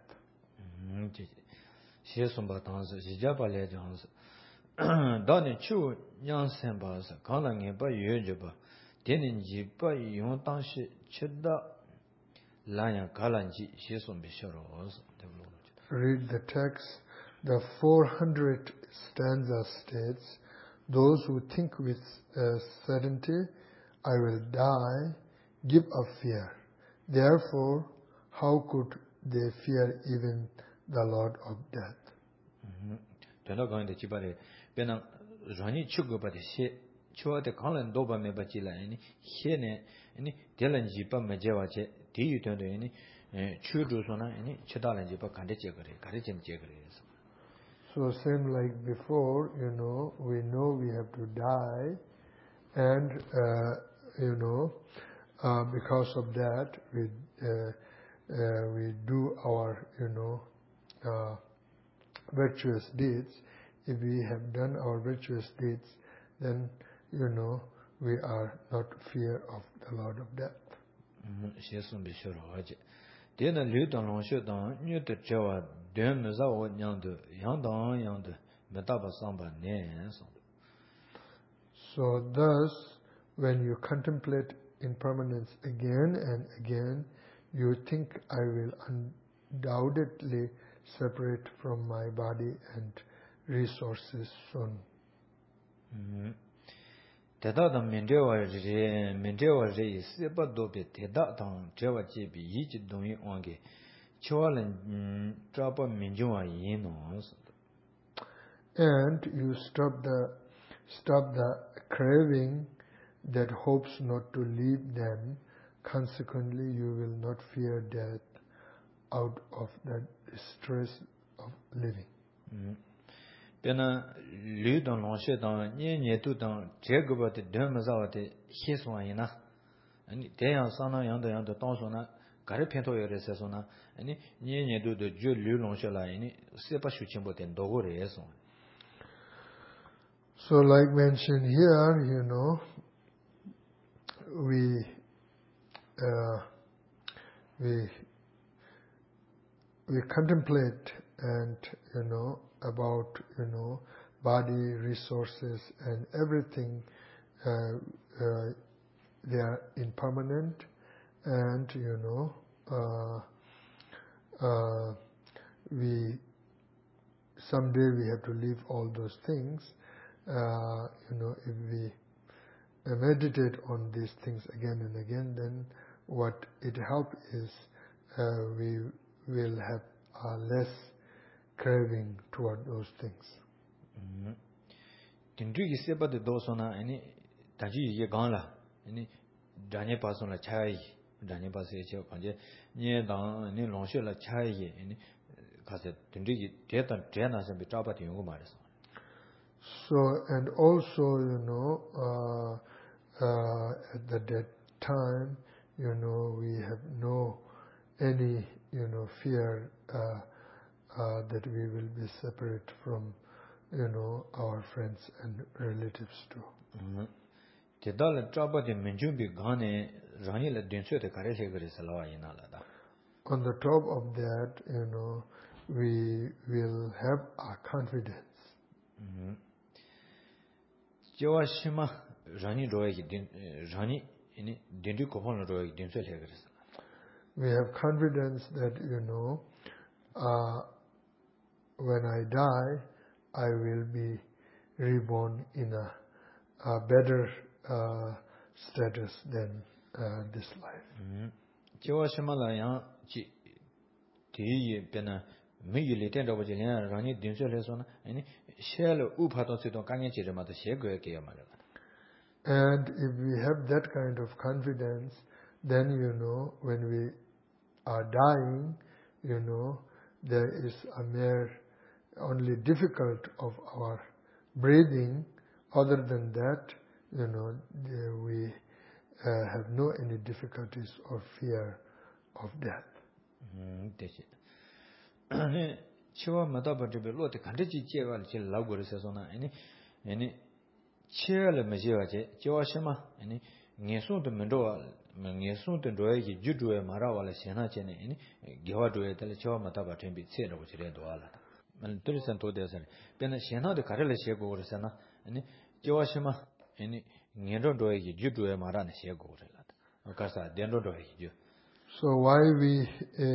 시에솜바 당서 지자발레 장서 다니 추 냥센바서 강랑에 바 유여바 되는지 바 용당시 쳇다 라야 갈란지 시에솜베 셔로서 Read the text. The 400 stanza states, those who think with certainty, I will die, give up fear. Therefore, how could they fear even the Lord of death? 전화 가는데 집안에 배낭 전이 추고받이 시 추어데 강란 도바메 바지라니 희네 아니 될런지 밤메제와제 디유던데 아니 추도소나 아니 쳐달런지 바 간데제 그래 가르진 제 그래서. So same like before, we know we have to die, and because of that we do our virtuous deeds. If we have done our virtuous deeds, then we are not fear of the Lord of death. Dena Ludon Shodan, New to Jawa, Demza or Yandu, Yandan, Metaba Samba Nes. So thus, when you contemplate impermanence again and again, you think, I will undoubtedly separate from my body and resources soon. 대다다 민대와 제 세바도베 대다당 제와 제비 이지 동이 온게 치와는 잡아 민중와 이노. And you stop the craving that hopes not to leave them. Consequently, you will not fear death out of the distress of living. Pena Ludon Lonshedan, Yetudan, Jagobati, Dermazawati, Hiswaina, and Deyan Sana Yanda Tonsona, Garipento Resona, and Yedu the Jew Lulonshela, Sepa Shuchimbo and Dogore. So, like mentioned here, we contemplate and about body, resources, and everything. They are impermanent, and we someday we have to leave all those things. If we meditate on these things again and again, then what it helps is we will have less craving toward those things. Tindrigi seba de dosona any taji ye ganla any danye pasona chai danye pase che panje nye dang ni longshe la chai ye any kase tindrigi detan dena se be traba de yungu mares. So, and also at that time we have no any fear that we will be separate from our friends and relatives too. On the top of that, we will have our confidence. We have confidence that when I die, I will be reborn in a better status than this life. And if we have that kind of confidence, then when we are dying, there is a mere only difficult of our breathing. Other than that, we have no any difficulties or fear of death. So why we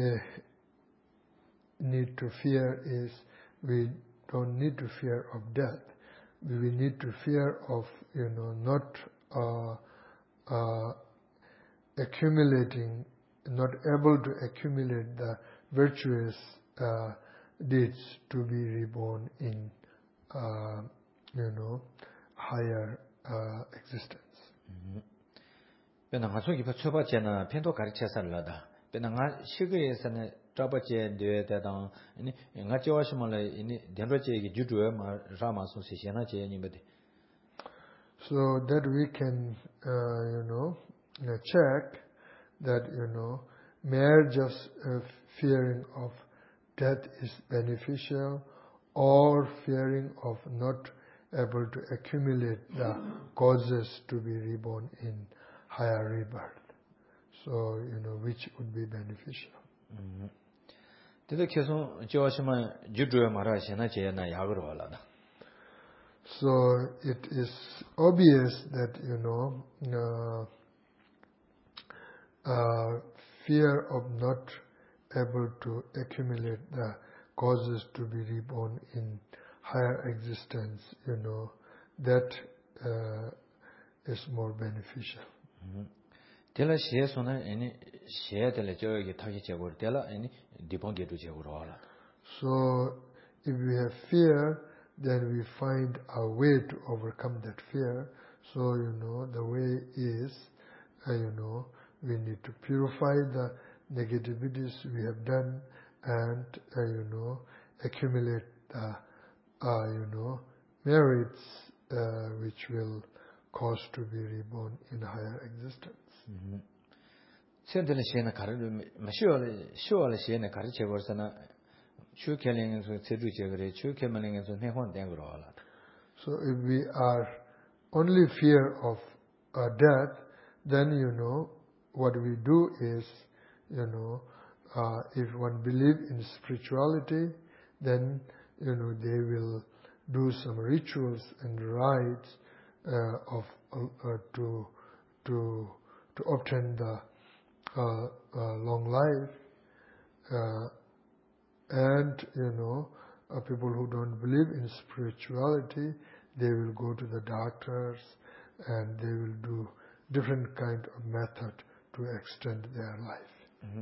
need to fear is we don't need to fear of death. We need to fear of not accumulating, not able to accumulate the virtuous deeds to be reborn in higher existence. So that we can check that mere just fearing of death is beneficial, or fearing of not able to accumulate the causes to be reborn in higher rebirth. So, which would be beneficial. So it is obvious that fear of not able to accumulate the causes to be reborn in higher existence, that is more beneficial. Tela shie sona any shie tele jogi taki chegor tela any dipon getu chegorola. So if we have fear, then we find a way to overcome that fear. So the way is, we need to purify the negativities we have done and accumulate merits which will cause to be reborn in higher existence. Sentele shie na kar mashiole shie na kar chegor sana chu keling so sedu chegore chu kemeling so nehon dengorola. So if we are only fear of death, then what we do is, if one believes in spirituality, then they will do some rituals and rites to obtain the long life, and people who don't believe in spirituality, they will go to the doctors and they will do different kind of method to extend their life.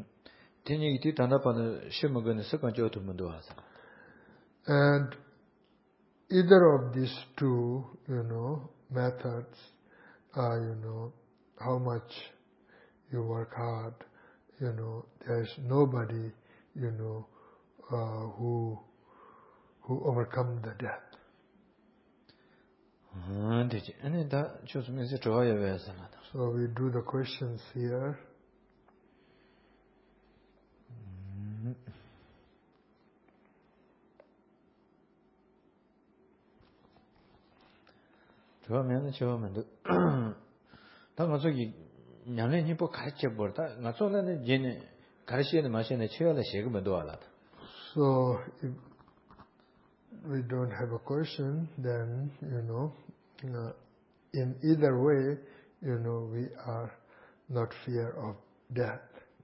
And either of these two, methods, how much you work hard, there's nobody, who overcome the death. So we do the questions here. So if we don't have a question, then in either way, we are not fear of death.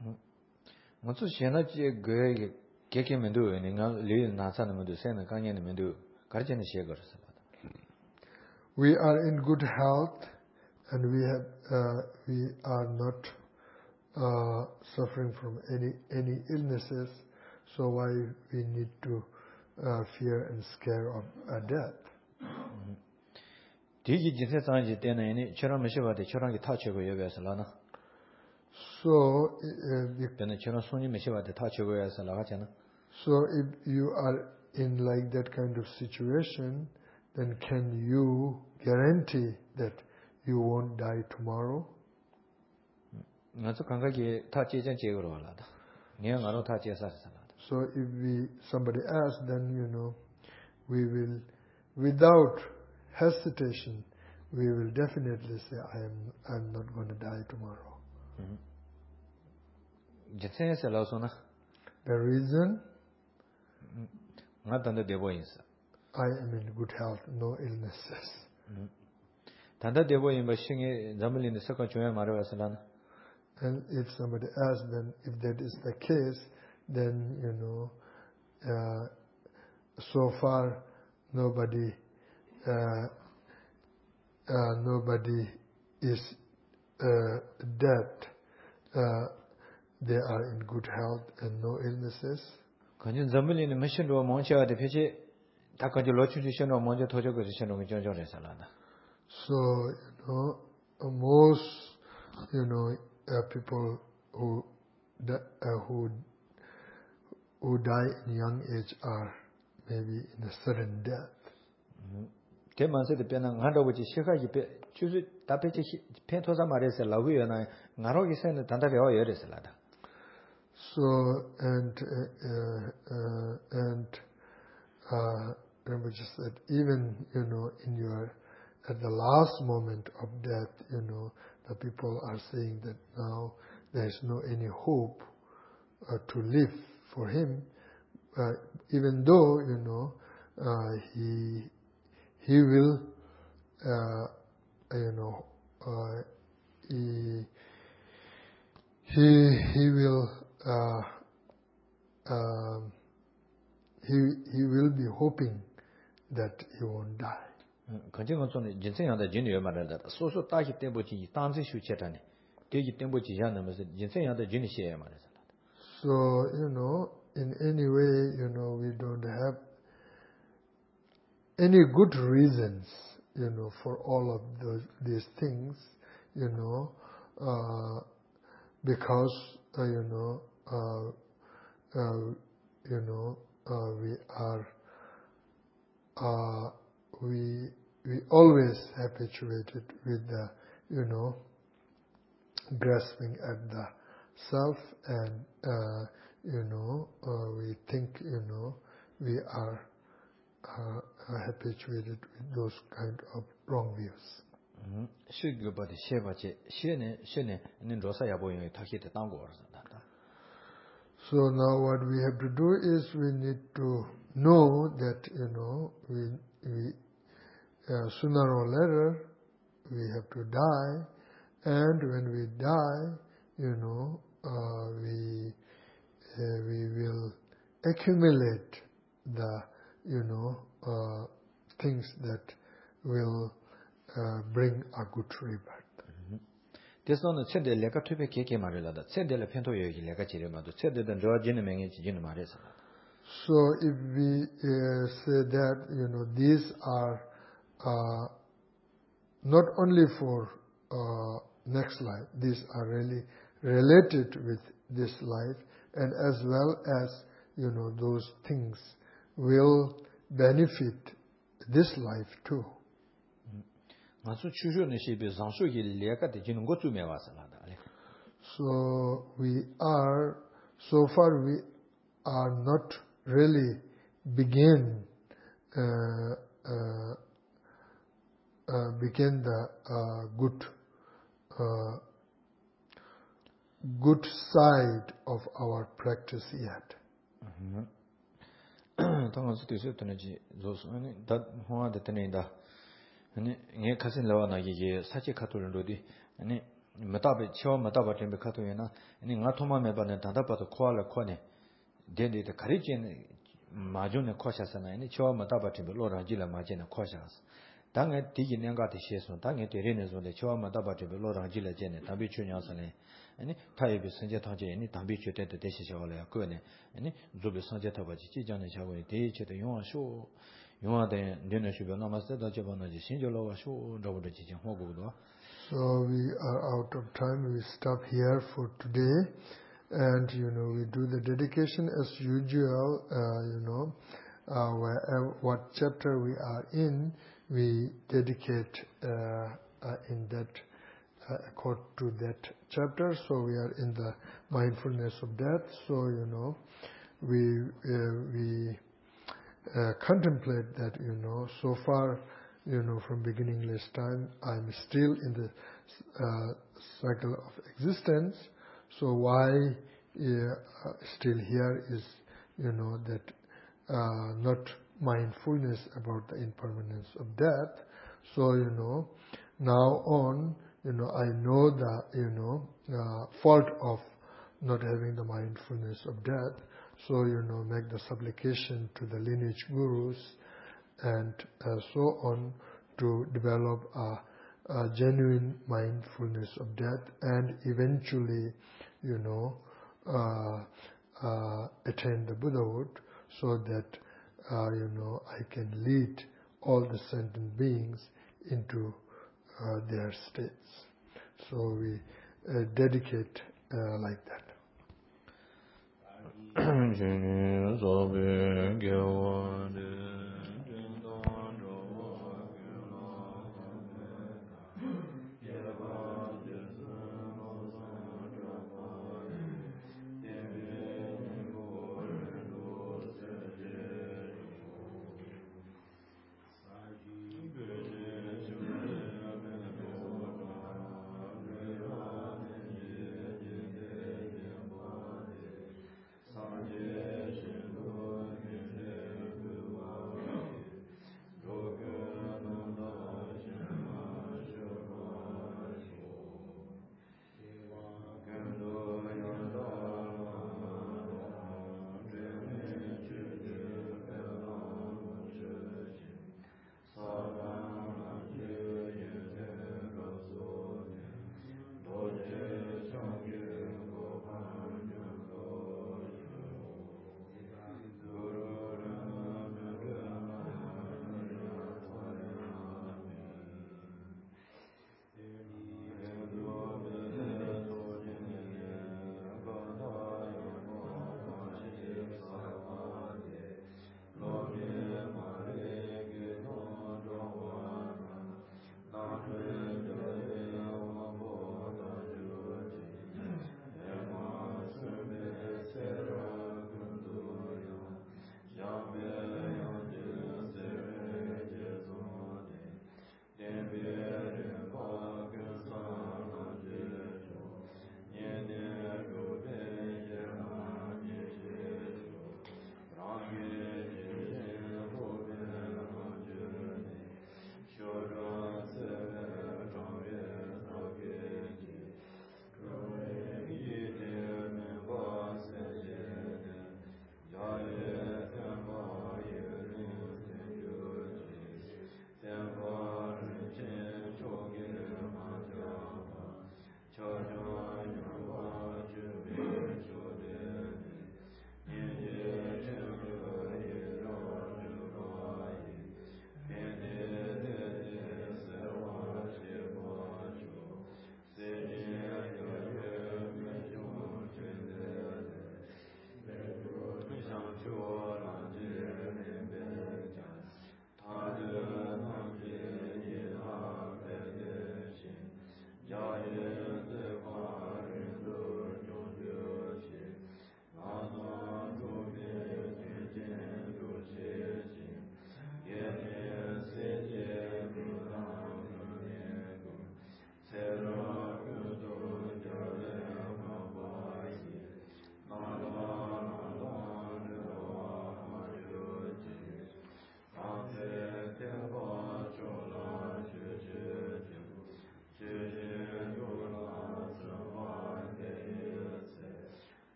We are in good health, and we are not suffering from any illnesses. So why we need to fear and scare of death? So if you are in like that kind of situation, then can you guarantee that you won't die tomorrow? So if somebody asks, then we will, without hesitation, we will definitely say, I'm not going to die tomorrow. The reason? I am in good health, no illnesses. And if somebody asks, then if that is the case, then so far nobody is dead. They are in good health and no illnesses. So most people who die in young age are maybe in a sudden death. So and Rinpoche said, even in your at the last moment of death, the people are saying that now there is no any hope to live for him, even though he will he will he will be hoping that he won't die. 건전한 존에 인생한테 진이여 말한다. 소소 따기 때문에 당지 수치다네. 되기 때문에 지야나면서 인생한테 진이 시에 말이야. So, in any way, we don't have any good reasons, for all of these things, because, we always habituated with the, grasping at the self, and we think we are habituated with those kind of wrong views. So now what we have to do is we need to know that we sooner or later we have to die, and when we die, we will accumulate the things that will bring a good rebirth. 대선은 세대 내가 투표 계획에 말을라다. 세대를 편토여기 내가 지르마도 세대든 저지는 명예 지지는 말해서. So if we say that these are not only for next life, these are really related with this life, and as well as those things will benefit this life too. So so far we are not really begin the good side of our practice yet. nge kasin lawa na ye sachi khatul rodi ani matabe chwa mataba tembe khatoyena ani nga thoma me bane dada pa to khwala khone dende de kharije majune khwashasana ani chwa mataba tembe lora jila majene khwashas 당에 디기 년가데 시에서 당에 되려는데 chwa mataba tembe lora jila jene 담비 추냐서네 아니 타입이 선제 타제 아니 담비 주대도 대시셔올래요 그거네 아니 조비 선제 타바지 지장의 샤고에 대체도 용화쇼 용화된 내내시변 남았다 저번에 신절로와 쇼 저번에 지정 하고도. So we are out of time. We stop here for today, and we do the dedication as usual. What chapter we are in, we dedicate in that according to that chapter. So we are in the mindfulness of death. So we contemplate that so far from beginningless time I'm still in the cycle of existence. So why still here is that not mindfulness about the impermanence of death. So now on I know the fault of not having the mindfulness of death. So make the supplication to the lineage gurus and so on to develop a genuine mindfulness of death, and eventually attain the Buddhahood, so that I can lead all the sentient beings into their states. So we dedicate like that.